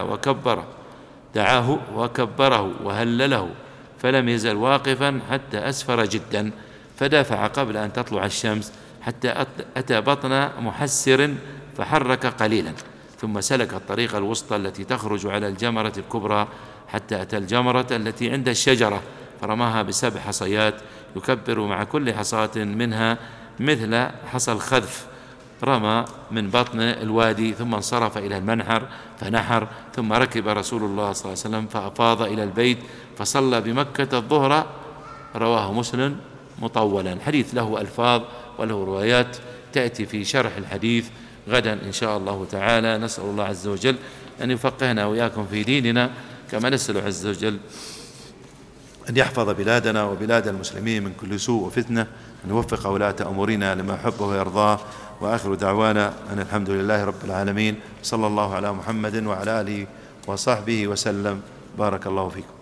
دعاه وكبره وهلله، فلم يزل واقفا حتى أسفر جدا، فدافع قبل أن تطلع الشمس حتى أتى بطن محسر فحرك قليلا، ثم سلك الطريق الوسطى التي تخرج على الجمرة الكبرى حتى أتى الجمرة التي عند الشجرة، فرماها ب7 حصيات، يكبر مع كل حصاة منها مثل حصى الخذف، رمى من بطن الوادي، ثم انصرف إلى المنحر فنحر، ثم ركب رسول الله صلى الله عليه وسلم فأفاض إلى البيت فصلى بمكة الظهر. رواه مسلم مطولا. الحديث له ألفاظ وله روايات تأتي في شرح الحديث غدا إن شاء الله تعالى. نسأل الله عز وجل أن يفقهنا وإياكم في ديننا، كما نسأل عز وجل أن يحفظ بلادنا وبلاد المسلمين من كل سوء وفتنة، أن يوفق ولاة أمورنا لما يحبه ويرضاه. وآخر دعوانا أن الحمد لله رب العالمين، صلى الله على محمد وعلى آله وصحبه وسلم. بارك الله فيكم.